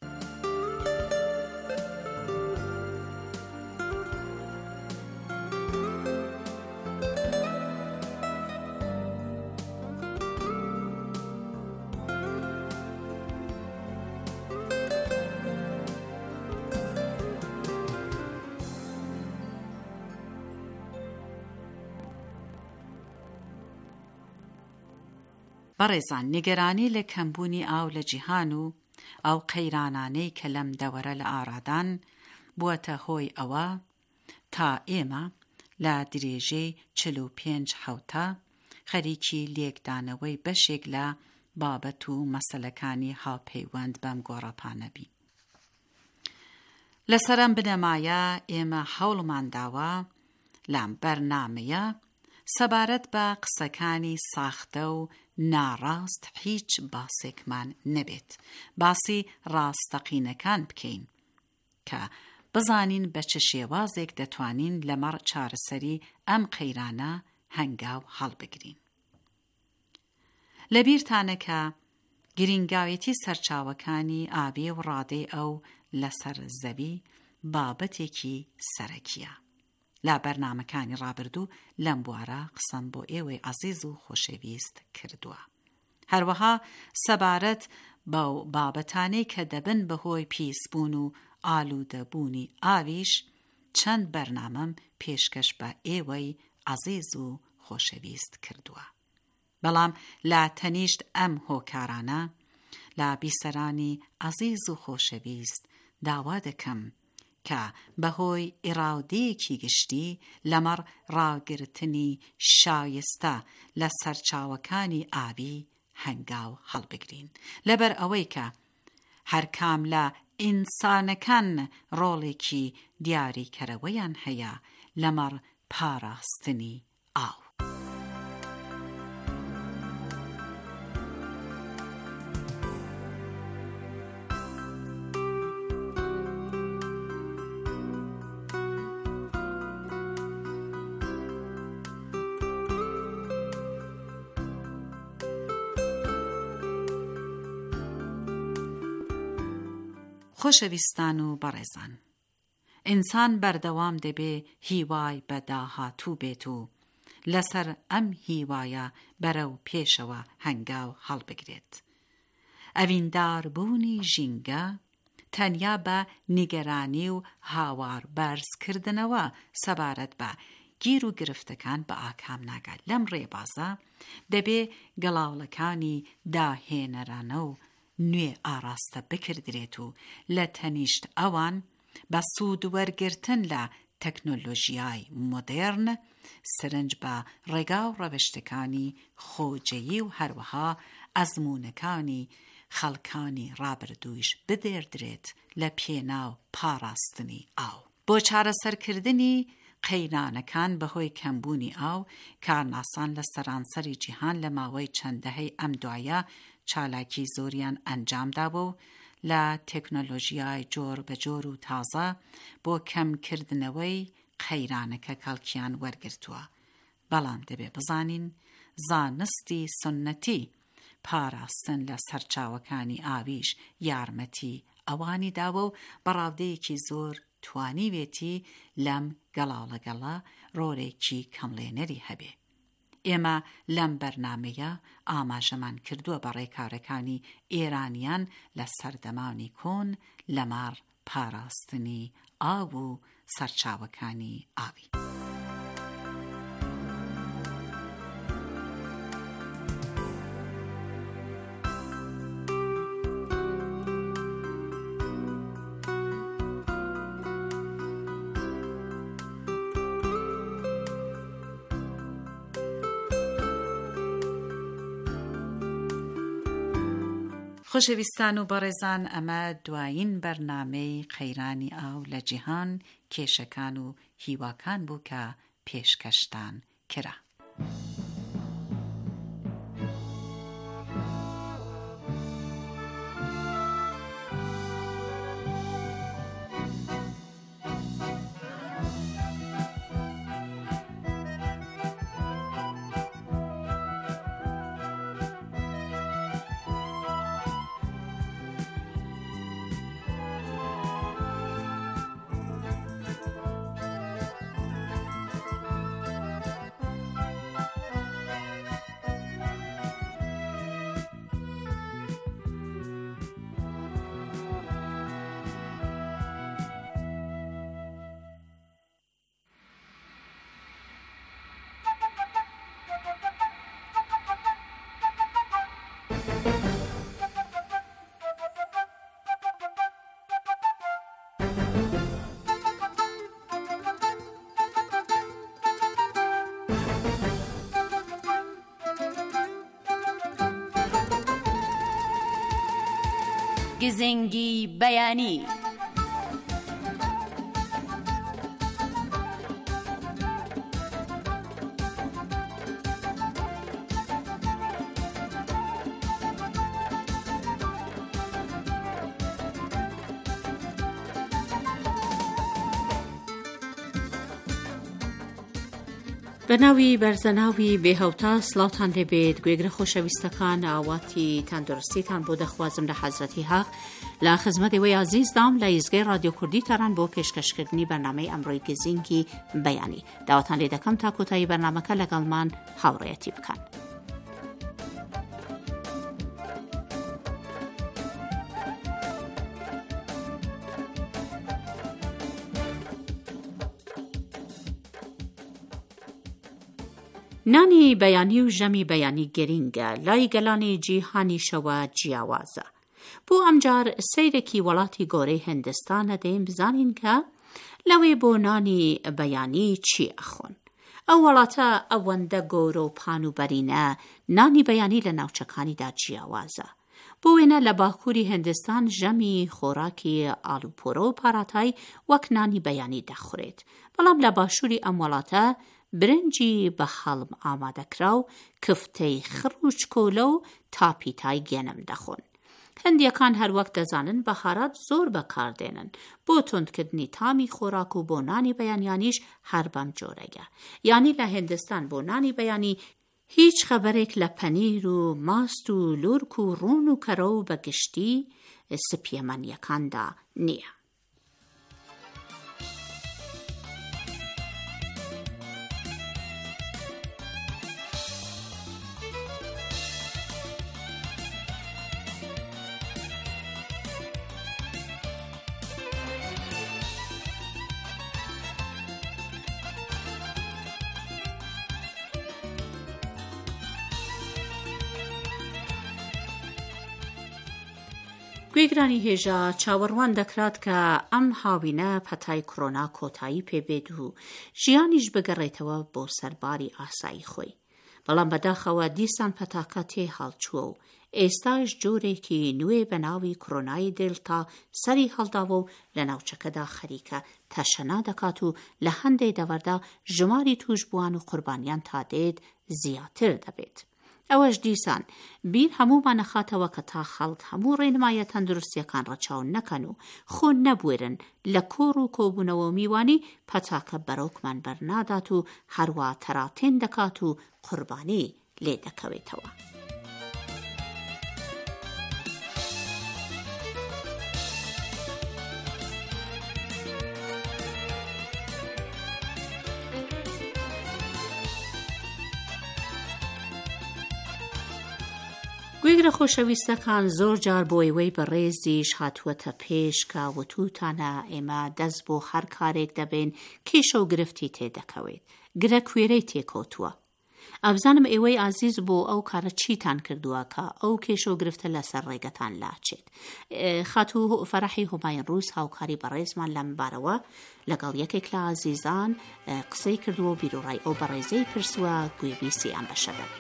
بەڕێزان، نیگەرانی لە کەمبوونی ئاو لە جیهان و ئەو قەیرانانەی کە لەم دەوەرە لە ئارادان بووەتە هۆی ئەوە تا ئێمە لە درێژەی 45 خەریکی لێکدانەوەی بەشێک لە بابەت و مەسەلەکانی هاوپەیوەند بەم گۆڕەپانە بین. لە سەرم بنەمایە ئێمە هەوڵمان داوە لەم بەرنامەیە سەبارەت بە قسەکانی ساختە و ناڕاست هیچ باسێکمان نەبێت، باسی ڕاستەقینەکان بکەین کە بزانین بە چه شێوازێک دەتوانین لەمەڕ چارەسەری ئەم قەیرانە هەنگاو هەڵبگرین. لەبیرتانە کە گرنگاوێتی سەرچاوەکانی ئابێ و ڕادەی ئەو لەسەر زەوی بابەتێکی سەرەکیە. لا بەرنامەکانی ڕابردوو لەم بوارە قسەم بۆ ئێوەی عەزیز و خۆشەویست کردووە. هەروەها سەبارەت بەو بابەتانەی کە دەبن بەهۆی پیسبوون و ئالوودەبوونی ئاویش چەند بەرنامەم پێشکەش بە ئێوەی عەزیز و خۆشەویست کردووە. بەڵام لا تەنیشت ئەم هۆکارانە لا بیسەرانی عەزیز و خۆشەویست داوا دەکەم کە بەهۆی ئیراودەیەکی گشتی لەمەڕ ڕاگرتنی شایستە لە سەرچاوەکانی ئاوی هەنگاو هەڵبگرین، لەبەر ئەوەی کە هەر کام لە ئینسانەکان ڕۆڵێکی دیاریکەرەوەیان هەیە لەمەڕ پاراستنی ئاو. خۆشەویستان و بەڕێزان، ئینسان بەردەوام دەبێ هیوای بە داهاتوو بێت و لەسەر ئەم هیوایە بەرەو پێشەوە هەنگاو هەڵبگرێت. ئەوینداربوونی ژینگە تەنیا بە نیگەرانی و هاوار بەرزکردنەوە سەبارەت بە گیر و گرفتەکان بە ئاکام ناگات. لەم ڕێبازە دەبێ گەڵاوڵەکانی داهێنەرانە و نوێ ئاراستە بکردرێت و لە تەنیشت ئەوان بە سوود وەرگرتن لە تەکنۆلۆژیای مۆدێرن سرنج بە ڕێگا و ڕەوشتەکانی خۆجەیی و هەروەها ئەزموونەکانی خەڵکانی ڕابردوویش بدێردرێت لە پێناو پاراستنی ئاو. بۆ چارەسەرکردنی قەیرانەکان بەهۆی کەمبوونی ئاو، کارناسان لە سەرانسەری جیهان لە ماوەی چەند دەهەی ئەم دوایە چالاکی زۆریان ئەنجامداوە و لە تەکنۆلۆژیای جۆر بە جۆر و تازە بۆ کەمکردنەوەی قەیرانەکە کەڵکیان وەرگرتووە. بەڵام دەبێ بزانین زانستی سنەتی پاراستن لە سەرچاوەکانی ئاویش یارمەتی ئەوانی داوە و بەڕاودەیەکی زۆر توانیوێتی لەم گەڵاڵەگەڵە ڕۆرێکی کەمڵێنەری هەبێ. ئێمە لەم بەرنامەیە ئاماژەمان کردووە بە ڕێکارەکانی ئێرانیان لە سەردەمانی کۆن لەمار پاراستنی ئاو و سەرچاوەکانی ئاوی. خۆشەویستان و بەڕێزان، ئەمە دوایین بەرنامەی قەیرانی ئاو لە جیهان کێشەکان و هیواکان بوو کە پێشکەشتان کرا. گزنگی بەیانی. بەناوی بەرزەناوی بێهەوتا سڵاوتان لێبێت. گوێگرە خۆشەویستەکان، ئاواتی تەندروستیتان بۆ دەخوازم لە حەزرەتی هاق لە خزمەتەوەی عزیزدام لە ئیزگەی رادیۆ کوردی تەران بۆ پێشکەشکردنی بەرنامەی ئەمڕۆی گزینگی بەیانی داواتان لێ دەکەم تا کۆتایی بەرنامەکە لەگەڵمان هاوڕێیەتی بکەن. نانی بەیانی و ژەمی بەیانی گرینگە لای گەلانی جیهانیشەوە جیاوازە. بۆ ئەمجار سەیرێکی وڵاتی گۆرەی هندستانە دەین بزانین کە لەوێ بۆ نانی بەیانی چی ئەخۆن. ئەو وڵاتە ئەوەندە گۆرە و پانوبەرینە نانی بەیانی لە ناوچەکانیدا جیاوازە. بۆ وێنە لە باکووری هندستان ژەمی خۆراکی ئالوپۆرە و پاراتای وەک نانی بەیانی دەخورێت. بەڵام لە باشووری ئەم وڵاتە برنجی بە هەڵم ئامادەکرا و کفتەی خڕوچ کۆلە و تاپیتای گێنم دەخۆن. هەندیەکان هەروەک دەزانن بەهارات زۆر بەکاردێنن بۆ تۆندکردنی تامی خۆراک و بۆ نانی بەیانیانیش هەر بەم جۆرەیە. یانی لە هندستان بۆ نانی بەیانی هیچ خەبەرێک لە پەنیر و ماست و لورک و ڕون و کەرە و بەگشتی سپیەمەنیەکاندا نییە. گوێگرانی هێژە چاوەڕوان دەکرات کە ئەم هاوینە پەتای کۆرۆنا کۆتایی پێبێت و ژیانیش بگەڕێتەوە بۆ سەرباری ئاسایی خۆی. بەڵام بەداخەوە دیسان پەتاکە تێ هەڵچووە و ئێستاش جۆرێکی نوێ بە ناوی کۆرۆنای دێلتا سەری هەڵداوە و لە ناوچەکەدا خەریکە تەشەنا دەکات و لە هەندێک دەوەردا ژماری توشبووان و قوربانیان تا دێت زیاتر دەبێت. ئەوەش دیسان بیر هەمومان نەخاتەوە کە تا خەڵک هەموو ڕێنمایە تەندروستیەکان ڕەچاو نەکەن و خۆ نەبوێرن لە کۆڕ و کۆبوونەوە میوانی پەتاکە بەرەوکمان بەرنادات و هەروە تەراتێن دەکات و قوربانی لێ دەکەوێتەوە. گوێگرە خۆشەویستەکان زۆر جار بۆ ئێوەی بەڕێزیش هاتووەتە پێش کە وتوتانە ئێمە دەست بۆ هەر کارێک دەبێن کێشە و گرفتی تێدەکەوێت. گرە کوێرەی تێکۆتووە. ئەبزانم ئێوەی عزیز بۆ ئەو کارە چیتان کردووە کە ئەو کێشە و گرفتە لەسەر ڕێگەتان لاچێت. خاتوو فەرەحی هوماین ڕووس هاوکاری بەڕێزمان لەم بارەوە لەگەڵ یەکێک لە عزیزان قسەی کردووە و بیرۆڕای ئەو بەڕێزەی پرسووە گوێبیسی ئەم بەشە دەبێت.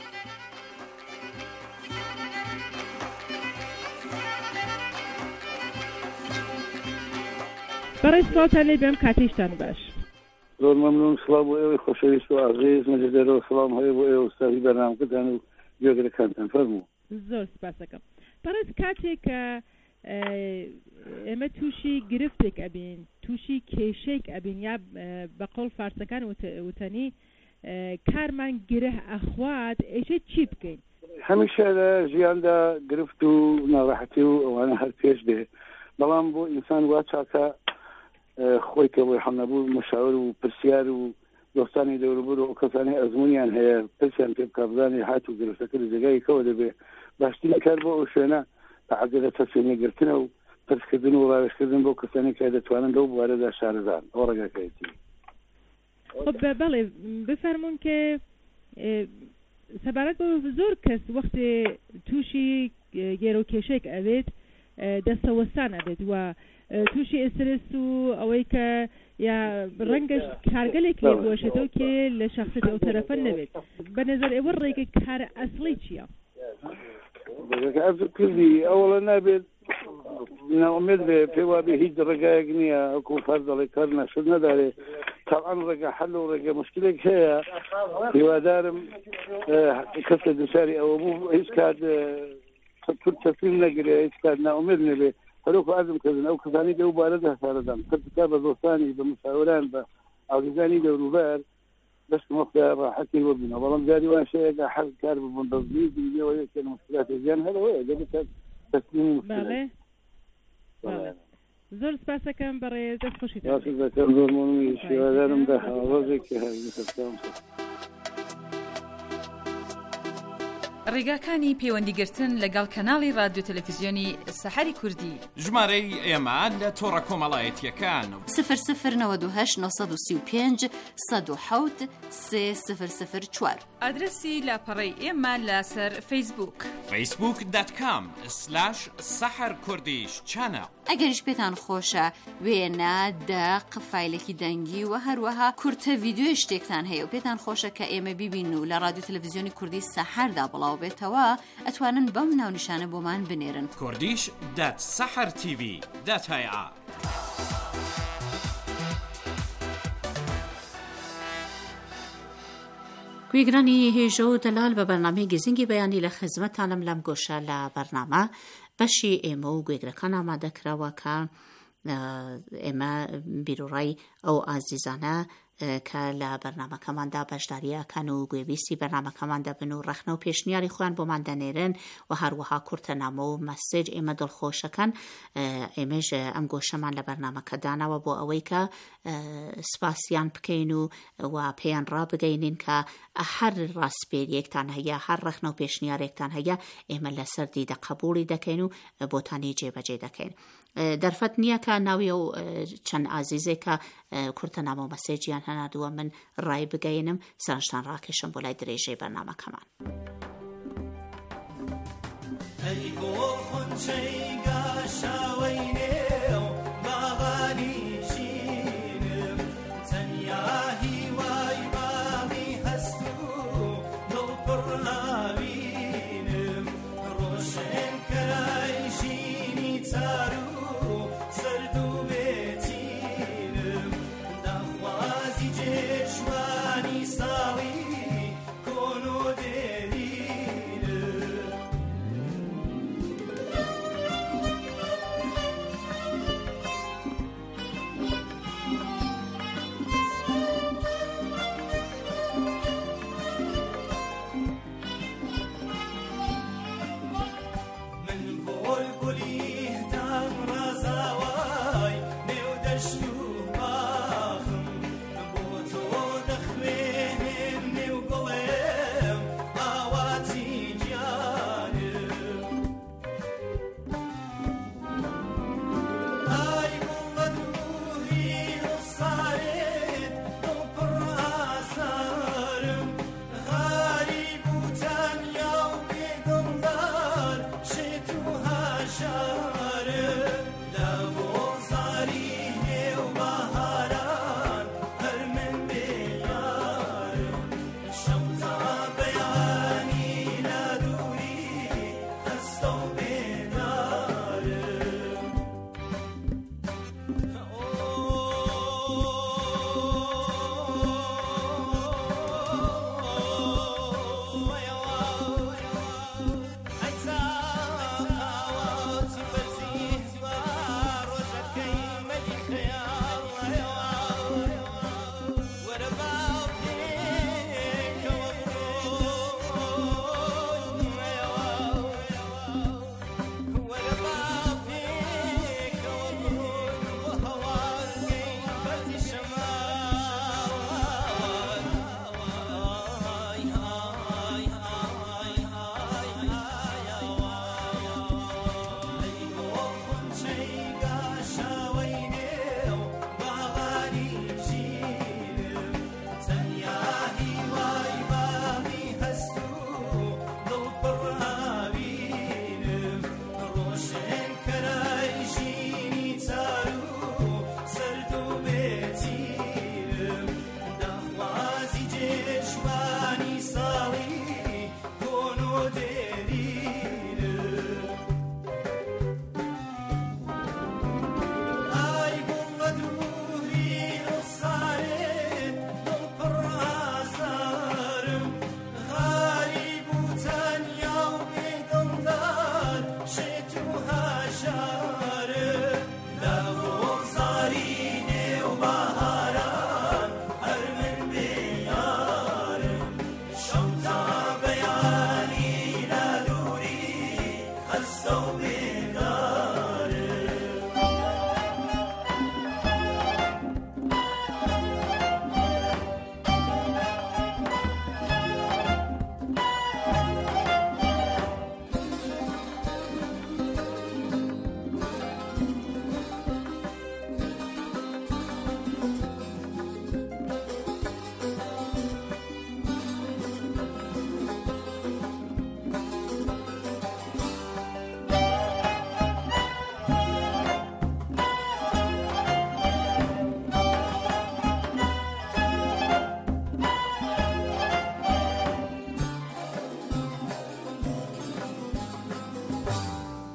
بەڕێز سڵاوتان لێ بێم کاتێشتان باش. زۆر مەمنون سڵاو بۆ ئێوەی خۆشەویست و عزیز مەجددەرەوە سڵام هەیە بۆ ئێوە ئوستازی بەرنامەکەتان و گوێگرەکانتان فەرموو. زۆر سپاس دەکەم. بەڕێز کاتێک کە ئێمە تووشی گرفتێک ئەبین تووشی کێشەیەک ئەبین یا بە قەول فارسەکان وتەنی کارمان گرە ئەخوات ئێشە چی بکەین؟ هەمیشە لە ژیاندا گرفت و ناڕەحەتی و ئەوانە هەر پێش دێ، بەڵام بۆ ئینسان وا چاکە خۆی کە بۆی هەڵنەبوو مەشاور و پرسیار و دۆستانی دەوروبەر و کەسانی ئەزمونیان هەیە پرسیان پێ بکە بزانێ هات و گرفتەکە لە جێگایەکەوە دەبێ باشترین کار بۆ ئەو شوێنە تەعەدە لە تەسوێنێگرتنە و پرسکردن و ڕاوێژکردن بۆ کەسانی کە دەتوانن لەو بوارەدا شارەزان ئەو ڕێگاکەیەتی. خب بەڵێ بفەرمونون کە سەبارەت بۆ زۆر کەس وەختێ تووشی گێرە و کێشێک ئەوێت دەستەوەسان ئەبێت و تووشی ئسترس و ئەوەی کە یا ڕەنگەش کارگەلێک لێ بۆشێتەوە کێ لە شخصێت ئەو تەرەفەن نەبێت. بە نەزەر ئێوە ڕێگە کارە ئەسڵی چییە؟ کردی ئەوڵە نابێت ناومێت بێ پێ وابێ هیچ ڕێگایەک نییە ئەوکو فەر دەڵێ کار نەشت نەدارێ تاوان ڕێگە حەل و ڕێگە مشکلێک هەیە هیوادارم کەسە دووساری ئەوە بوو هیچ کات تەسلیم نەگرێ هیچ کات ناومێت نەبێ هەروکو ئازم کردن ئەو کەسانی لەو بارەدا شارەدان کردکە بە دۆستانی بە مشاوران بە ئاویزانی دەوروبەر دەست مەخدا ڕاحەتی وەبینەوە بەڵام جاری وان شەیەکە حەل کار ببوون دەستگیر بینەوە یەکێن مشکلاتی ژیان هەرەوەیە دەبێت تەسلیم بەڵێ زۆر سپاسەکەم بەڕێز دەست خۆشی دەکەم زۆر مەمنون شیوادارم بە ڕۆژێکی هەرگیرم ڕێگاکانی پەیوەندیگرتن لەگەڵ کەناڵی رادیۆ تەلەڤیزیۆنی سەحەری کوردی ژمارەی ئێمە لە تۆڕە کۆمەڵایەتیەکان 009235 107 3004 ئادرسی لاپەڕەی ئێمە لەسەر فەیسبووک facebook.com/saharkurdish-channel. ئەگەریش پێتان خۆشە وێنە دەق فایلێکی دەنگی و هەروەها کورتە ڤیدیۆی شتێکتان هەیە و پێتان خۆشە کە ئێمە بیبین و لە رادیۆ تەلەڤیزیۆنی کوردی سەحەردا بڵاو بێتەوە ئەتوانن بەم ناونیشانە بۆمان بنێرن kurdish.sahartv.ir. گوێگرانی هێژە و دەلال بە بەرنامەی گزینگی بەیانی لە خزمەتانم لەم گۆشە لە بەرنامە بەشی ئێمە و گوێگرەکان ئامادەکراوە کە ئێمە بیرۆڕای ئەو ئازیزانە کە لە بەرنامەکەماندا بەشداریەکەن و گوێبیستی بەرنامەکەمان دەبن و ڕەخنە و پێشنیاری خۆیان بۆمان دەنێرن و هەروەها کورتەنامە و مەسیج ئێمە دڵخۆشەکەن. ئێمەش ئەم گۆشەمان لە بەرنامەکە داناوە بۆ ئەوەی کە سپاسیان بکەین و پێیان ڕابگەینین کە هەر ڕاستپێریەکتان هەیە هەر ڕەخنە و پێشنیارێکتان هەیە ئێمە لەسەر دیدە قبوڵی دەکەین و بۆتانی جێبەجێ دەکەین. دەرفەت نییە کە ناوی و چەند ئازیزێک کە کورتەنامە و مەسیجیان هەنادووە من ڕای بگەینم سەرنجتان ڕاکێشم بۆ لای درێژەی بەرنامەکەمان.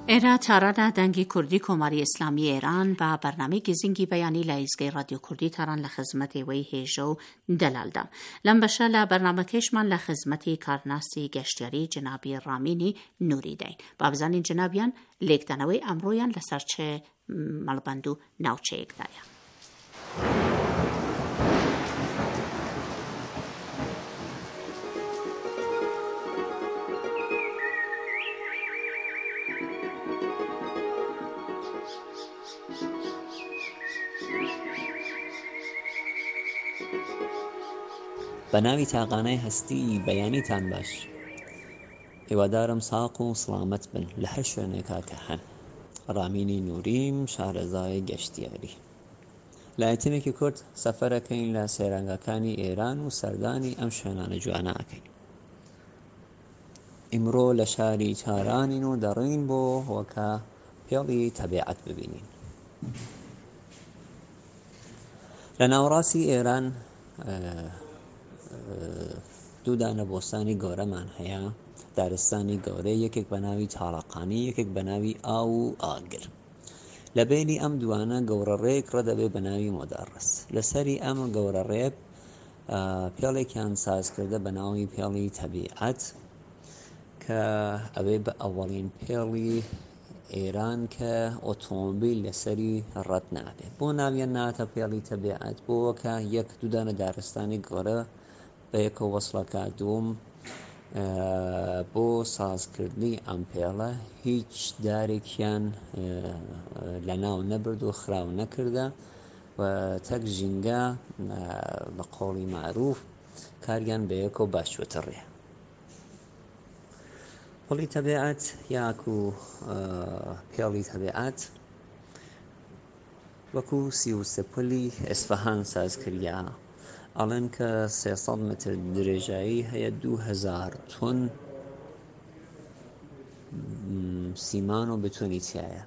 ئێرە تارانە دەنگی کوردی کۆماری ئیسلامی ئێران بە بەرنامەی گزینگی بەیانی لە ئیزگەی رادیۆ کوردی تاران لە خزمەتەوەی هێژە و دەلالدا. لەم بەشە لە بەرنامەکەیشمان لە خزمەتی کارناسی گەشتیاری جنابی ڕامینی نووری داین. با بزانین جنابیان لێکدانەوەی ئەمڕۆیان لەسەر چه مەڵبەند و ناوچەیەکدایە. بە ناوی تاقانەی هەستی بەیانیتان باش. هیوادارم ساق و سڵامەت بن لە هەر شوێنێکا کە هەن. ڕامینی نووریم، شارەزای گەشتیاری. لە ئایتمێکی کورد سەفەرەکەین لە سێرانگاکانی ئێران و سەردانی ئەم شوێنانە جوانە ئەکەین. ئیمڕۆ لە شاری تارانین و دەڕین بۆ هۆکە پێڵی تەبیعەت ببینین. لە ناوەڕاستی ئێران دوو دانە بۆستانی گەورەمان هەیە. دارستانی گەورە، یەکێک بە ناوی تاڵەقانی، یەکێک بە ناوی ئاو و ئاگر. لە بینی ئەم دوانە گەورەڕێک ڕەدەبێ بە ناوی مۆدەڕەس. لەسەری ئەم گەورەڕێب پێڵێکیان سازکردە بە ناوی پێڵی تەبیعەت کە ئەوێ بە ئەوەڵین پێڵی ئێران کە ئۆتۆمۆبیل لەسەری ڕەت نابێت. بۆ ناویان ناتە پێڵی تەبیعەت؟ بۆوەکە یەک دوو دانە دارستانی گەورە بە یەکەوە وەسڵەکە دووم بۆ سازکردنی ئەم پێڵە هیچ دارێکیان لە ناو نەبرد و خراو نەکردە و تەک ژینگە بە قۆڵی معروف کاریان بە یەکەوە باشوەتە ڕێ. پێڵی تەبیعەت یاکو پێڵی تەبیعەت وەکو 33 پلی ئەسفەهان سازکردیا. ئەڵێن کە 300 متر درێژایی هەیە، 2000 تۆن سیمان و بتۆنی تایە.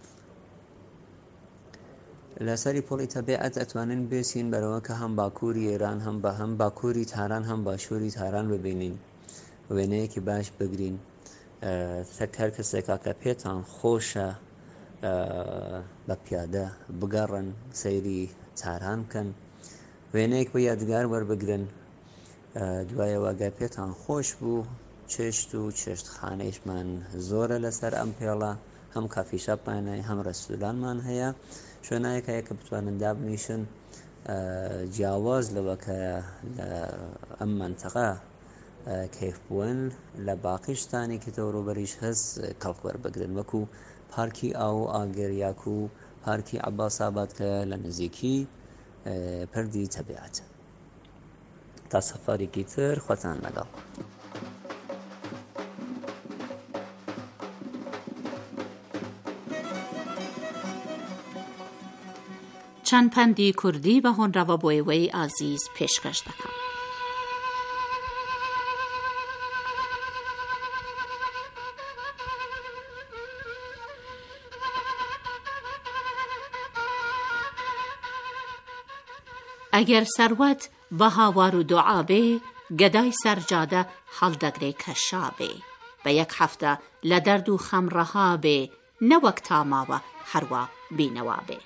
لەسەری پۆڵی تەبیعەت ئەتوانن بێسین بەرەوە کە هەم باکووری ئێران هەم باکووری تاران هەم باشووری تاران ببینین، وێنەیەکی باش بگرین. هەر کەسێکا کە پێتان خۆشە بە پیادە بگەڕن سەیری تاران بکەن، وێنەیەک بە یادگار وەربگرن. دوایە واگای پێتان خۆش بوو، چێشت و چێشتخانەیشمان زۆرە لەسەر ئەم پێڵە، هەم کافیشاپانای هەم ڕەستورانمان هەیە. شوێنایەکە یەکە بتوانن دابنیشن جیاواز لەوە کە ئەم منتەقە کەیف بوون لە باقیشتانی کە تەوروبەریش هەست کەڵک وەربگرن، وەکو پارکی ئاو و ئاگر یاکو پارکی عەباساباد کە لە نزیکی پردی تەبیعەتە. تا سەفارێکی تر خۆتان لەگەڵ. چەند پەندی کوردی بە هۆنراوە بۆ ئێوەی ئازیز پێشکەش دەکەم. ئەگەر سەروەت بە هاوار و دوعا بێ، گەدای سەرجادە هەڵدەگرێ کەشا بێ. بە یەک هەفتە لە دەرد و خەم ڕەها بێ، نەوەک تاماوە هەروە بینەوا بێ.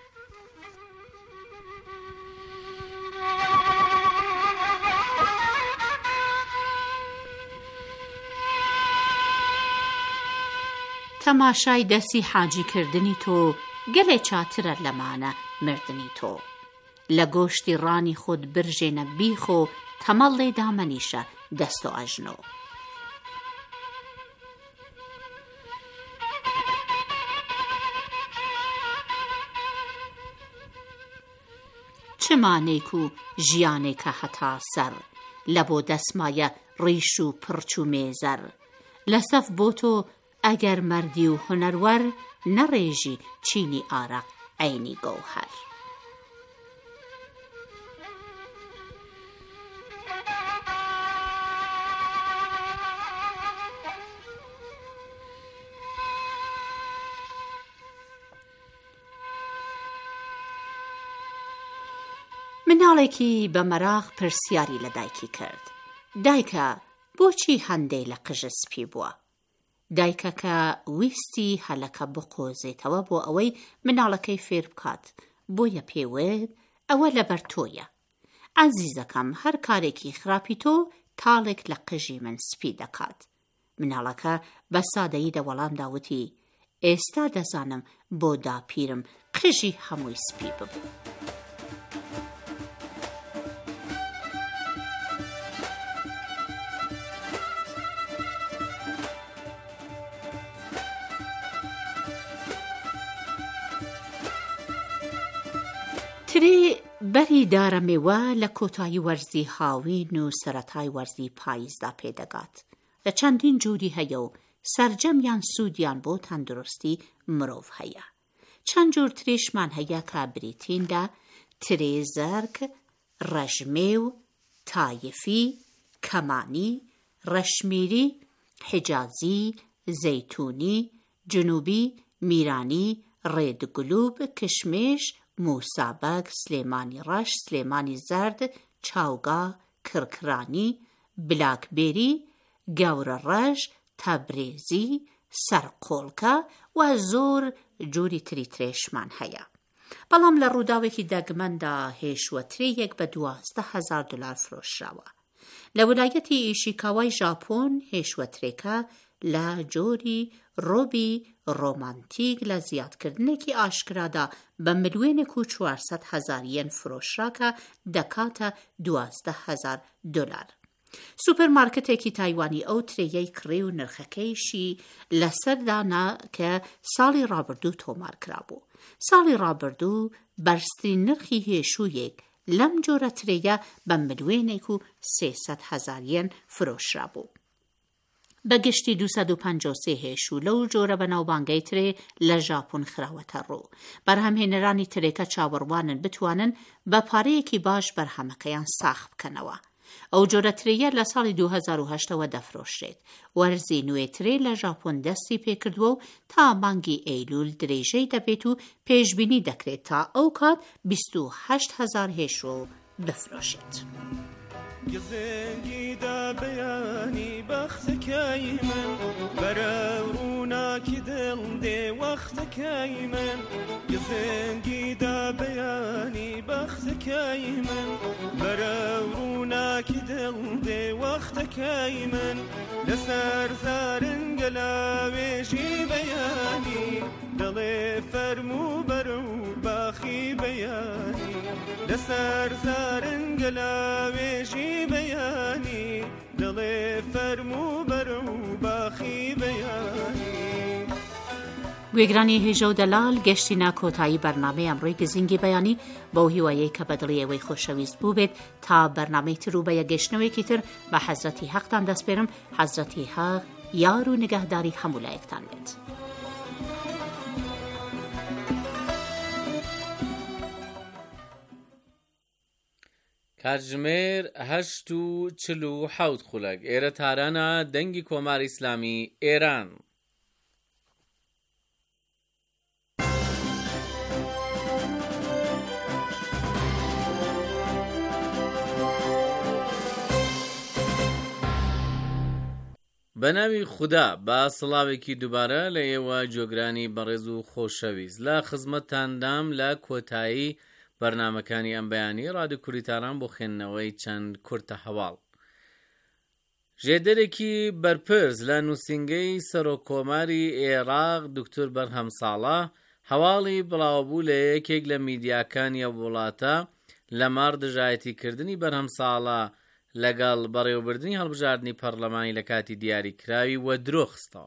تەماشای دەسی حاجی کردنی تۆ گەلێ چاترە لەمانە مردنی تۆ. لە گۆشتی ڕانی خۆت برژێنە بیخ و تەمەڵ لێ دامەنیشە دەست و ئەژنۆ. چمانێک و ژیانێکە هەتا سەر، لە بۆ دەسمایە ڕیش و پڕچ و مێزەر. لە سەف بۆ تۆ ئەگەر مەردی و هونەروەر، نەڕێژی چینی ئارەق عەینی گەوهەر. مناڵێکی بە مەراغ پرسیاری لە دایکی کرد: دایکە، بۆچی هەندێ لە قژە سپی بووە؟ دایکە کە ویستی هەلەکە بقۆزێتەوە بۆ ئەوەی مناڵەکەی فێر بکات، بۆیە پێوێت ئەوە لەبەر تۆیە. عەزیزەکەم، هەر کارێکی خراپی تۆ تاڵێک لە قژی من سپی دەکات. مناڵەکە بە سادەیی دەوەڵام داوتی: ئێستا دەزانم بۆ داپیرم قژی هەمووی سپی ببوو. ترێ بەری دارەمێوە لە کۆتایی وەرزی هاوین و سەرەتای وەرزی پاییزدا پێدەگات. لە چەندین جووری هەیە و سەرجەمیان سوودیان بۆ تەندروستی مرۆڤ هەیە. چەند جۆر ترێشمان هەیە کە بریتیندا ترێ زەرگ، ڕەژمێو، تایفی، کەمانی، ڕەشمیری، حیجازی، زەیتونی، جنوبی، میرانی، ڕێدگلوب، کشمێش، موسابەک، سلێمانی ڕەش، سلێمانی زەرد، چاوگا، کرکرانی، بلاکبێری، گەورە ڕەش، تەبرێزی، سەرقۆڵکە و زۆر جووری تری ترێشمان هەیە. بەڵام لە ڕووداوێکی دەگمەندا هێشوەترەیەک بە $12,000 فرۆشراوە. لە ویلایەتی ئیشیکاوای ژاپۆن هێشوەترێکە لە جۆری ڕۆبی ڕۆمانتیک لە زیادکردنێکی ئاشکرادا بە $1,400,000 ین فرۆشراکە دەکاتە $12,000. سوپەرمارکتێکی تایوانی ئەو ترێیەی کڕی و نرخەکەیشی لەسەردانا کە ساڵی ڕابردوو تۆمار کرابوو. ساڵی ڕابردوو بەرزترین نرخی هێشوویەک لەم جۆرە ترێیە بە $1,300,000 ین فرۆشرا بوو. بەگشتی 253 هێشوو لەو جۆرە بەناوبانگەی ترێ لە ژاپۆن خراوەتە ڕوو. بەرهەمهێنەرانی ترێکە چاوەڕوانن بتوانن بە پارەیەکی باش بەرهەمەکەیان ساخ بکەنەوە. ئەو جۆرە ترێیە لە ساڵی 2008ەوە دەفرۆشرێت. وەرزی نوێ ترێ لە ژاپۆن دەستی پێکردووە و تا مانگی ئەیلول درێژەی دەبێت و پێشبینی دەکرێت تا ئەو کات 28,000 هێشو بفرۆشێت. گزنگی دا بەیانی بەختەکەی من بەرە ڕووناکی دڵ دێ وەختەکەی من گزنگی دا بەیانی بەختەکەی من بەرە ڕووناکی دڵ دێ وەختەکەی من لەسەر زارنگە لاوێژی بەیانی دڵێ فەرموو بەرە و باخی بەیانی لەسەر زارنگە لاوێژی بەیانی دڵێ فەرموو بەرە و باخی بەیانی. گوێگرانی هێژە و دەلال گەشتینە کۆتایی بەرنامەی ئەمڕۆی گزینگی بەیانی بەو هیوایەی کە بەدڵی ئەوەی خۆشەویست بوو بێت تا بەرنامەی تر و بە یەگەشتنەوەیەکی تر بە حەزرەتی حەقتان دەسپێرم. حەزرەتی حەق یار و نگەهداری هەموو لایەکتان بێت. کاتژمێر 8:47 خولەک ئێرە تارانە دەنگی کۆماری ئیسلامی ئێران. بە ناوی خوددا با سڵاوێکی دووبارە لە ئێوە جۆگرانی بەڕێز و خۆشەویست لە خزمەتتاندام لە کۆتایی بەرنامەکانی ئەم بەیانی ڕادیۆ کوردیتاران بۆ خوێندنەوەی چەند کورتە هەواڵ. ژێدەرێکی بەرپرس لە نووسینگەی سەرۆکۆماری عێراق دکتۆر بەرهەم ساڵح هەواڵی بڵاوبوو لە یەکێک لە میدیاکانی ئەو وڵاتە لەمار دژایەتیکردنی بەرهەم ساڵح لەگەڵ بەڕێوەبردننی هەڵبژاردننی پەرلەمانی لە کاتی دیاریکراوی وە درۆخستەوە.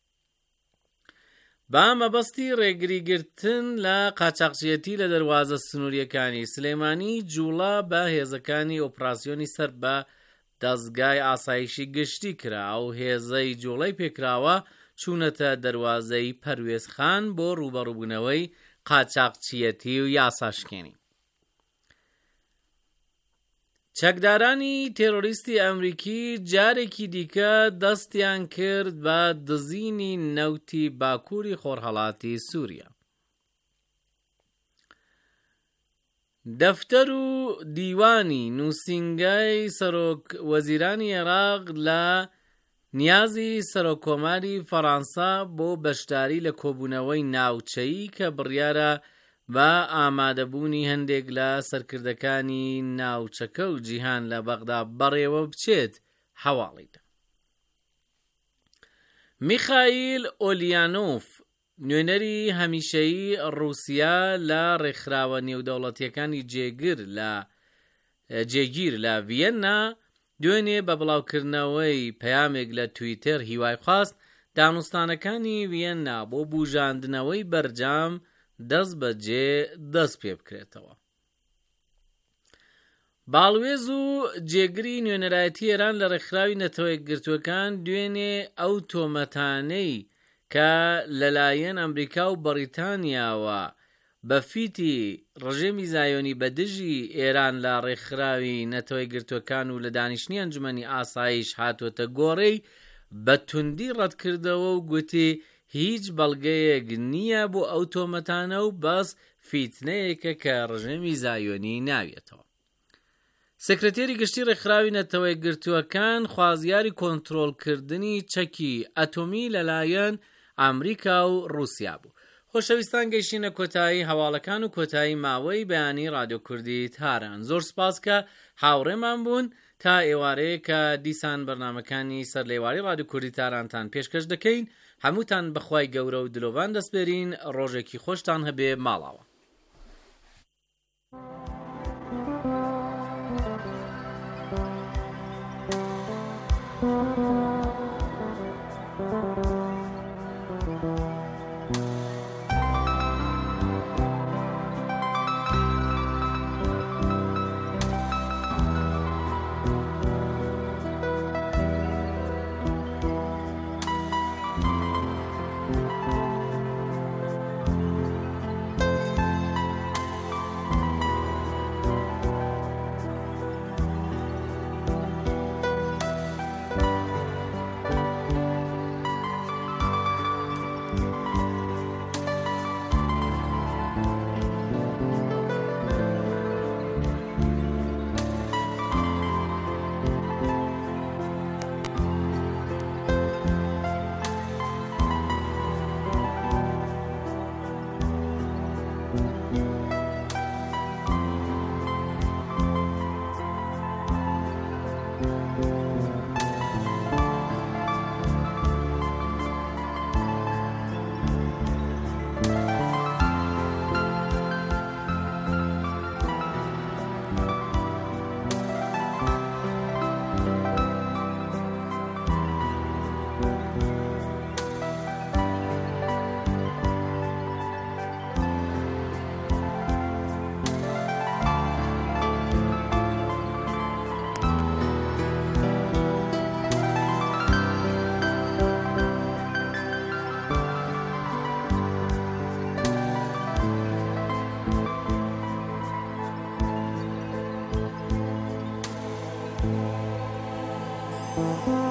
با مەبەستی ڕێگریگرتن لە قاچاقچیەتی لە دەروازە سنووریەکانی سلێمانی جوڵە بە هێزەکانی ئۆپراسیۆنی سەر بە دەستگای ئاسایشی گشتی کرا و هێزەی جوڵەی پێکراوە چوونەتە دەروازەی پەروێز خان بۆ ڕوبەڕووبوونەوەی قاچاقچیەتی و یاساشکێنی. چەکدارانی تێرۆریستی ئەمریکی جارێکی دیکە دەستیان کرد بە دزینی نەوتی باکووری خۆرهەڵاتی سووریا. دەفتەر و دیوانی نووسینگای سەرۆک وەزیرانی عێراق لە نیازی سەرۆکۆماری فەڕەنسا بۆ بەشداری لە کۆبوونەوەی ناوچەیی کە بڕیارە بە ئامادەبوونی هەندێک لە سەرکردەکانی ناوچەکە و جیهان لە بەغدا بەڕێوە بچێت هەواڵیدا. میخائیل ئۆلیانۆف نوێنەری هەمیشەیی ڕووسیا لە ڕێکخراوە نێودەوڵەتیەکانی جێگیر لە ڤیەنا دوێنێ بە بڵاوکردنەوەی پەیامێک لە تویتر هیوای خواست دانوستانەکانی ڤیەنا بۆ بوژاندنەوەی بەرجام دەست پێ بکرێتەوە. باڵوێز و جێگری نوێنەرایەتی ئێران لە ڕێکخراوی نەتەوە یەکگرتووەکان دوێنێ ئەو تۆمەتانەی کە لەلایەن ئەمریکا و بەریتانیاوە بە فیتی ڕژێمی زایۆنی بە دژی ئێران لە ڕێکخراوی نەتەوە یەکگرتووەکان و لە دانیشتنی ئەنجومەنی ئاسایش هاتوۆتە گۆڕەی بە توندی ڕەتکردەوە و گوتی هیچ بەڵگەیەک نییە بۆ ئەو تۆمەتانە و بەس فیتنەیەکە کە ڕژێمی زایۆنی ناوێتەوە. سکرتێری گشتی ڕێکخراوی نەتەوە یەکگرتووەکان خوازیاری کۆنتڕۆڵکردنی چەکی ئەتۆمی لەلایەن ئەمریکا و ڕووسیا بوو. خۆشەویستان گەیشتینە کۆتایی هەواڵەکان و کۆتایی ماوەی بەیانی رادیۆ کوردی تاران. زۆر سپاس کە هاوڕێمان بوون تا ئێوارەیە کە دیسان بەرنامەکانی سەر لە ئێوارەی رادیۆ کوردی تارانتان پێشکەش دەکەین. هەمووتان بەخوای گەورە و دلۆڤان دەستبێرین. ڕۆژێکی خۆشتان هەبێ ماڵاوە. Thank you.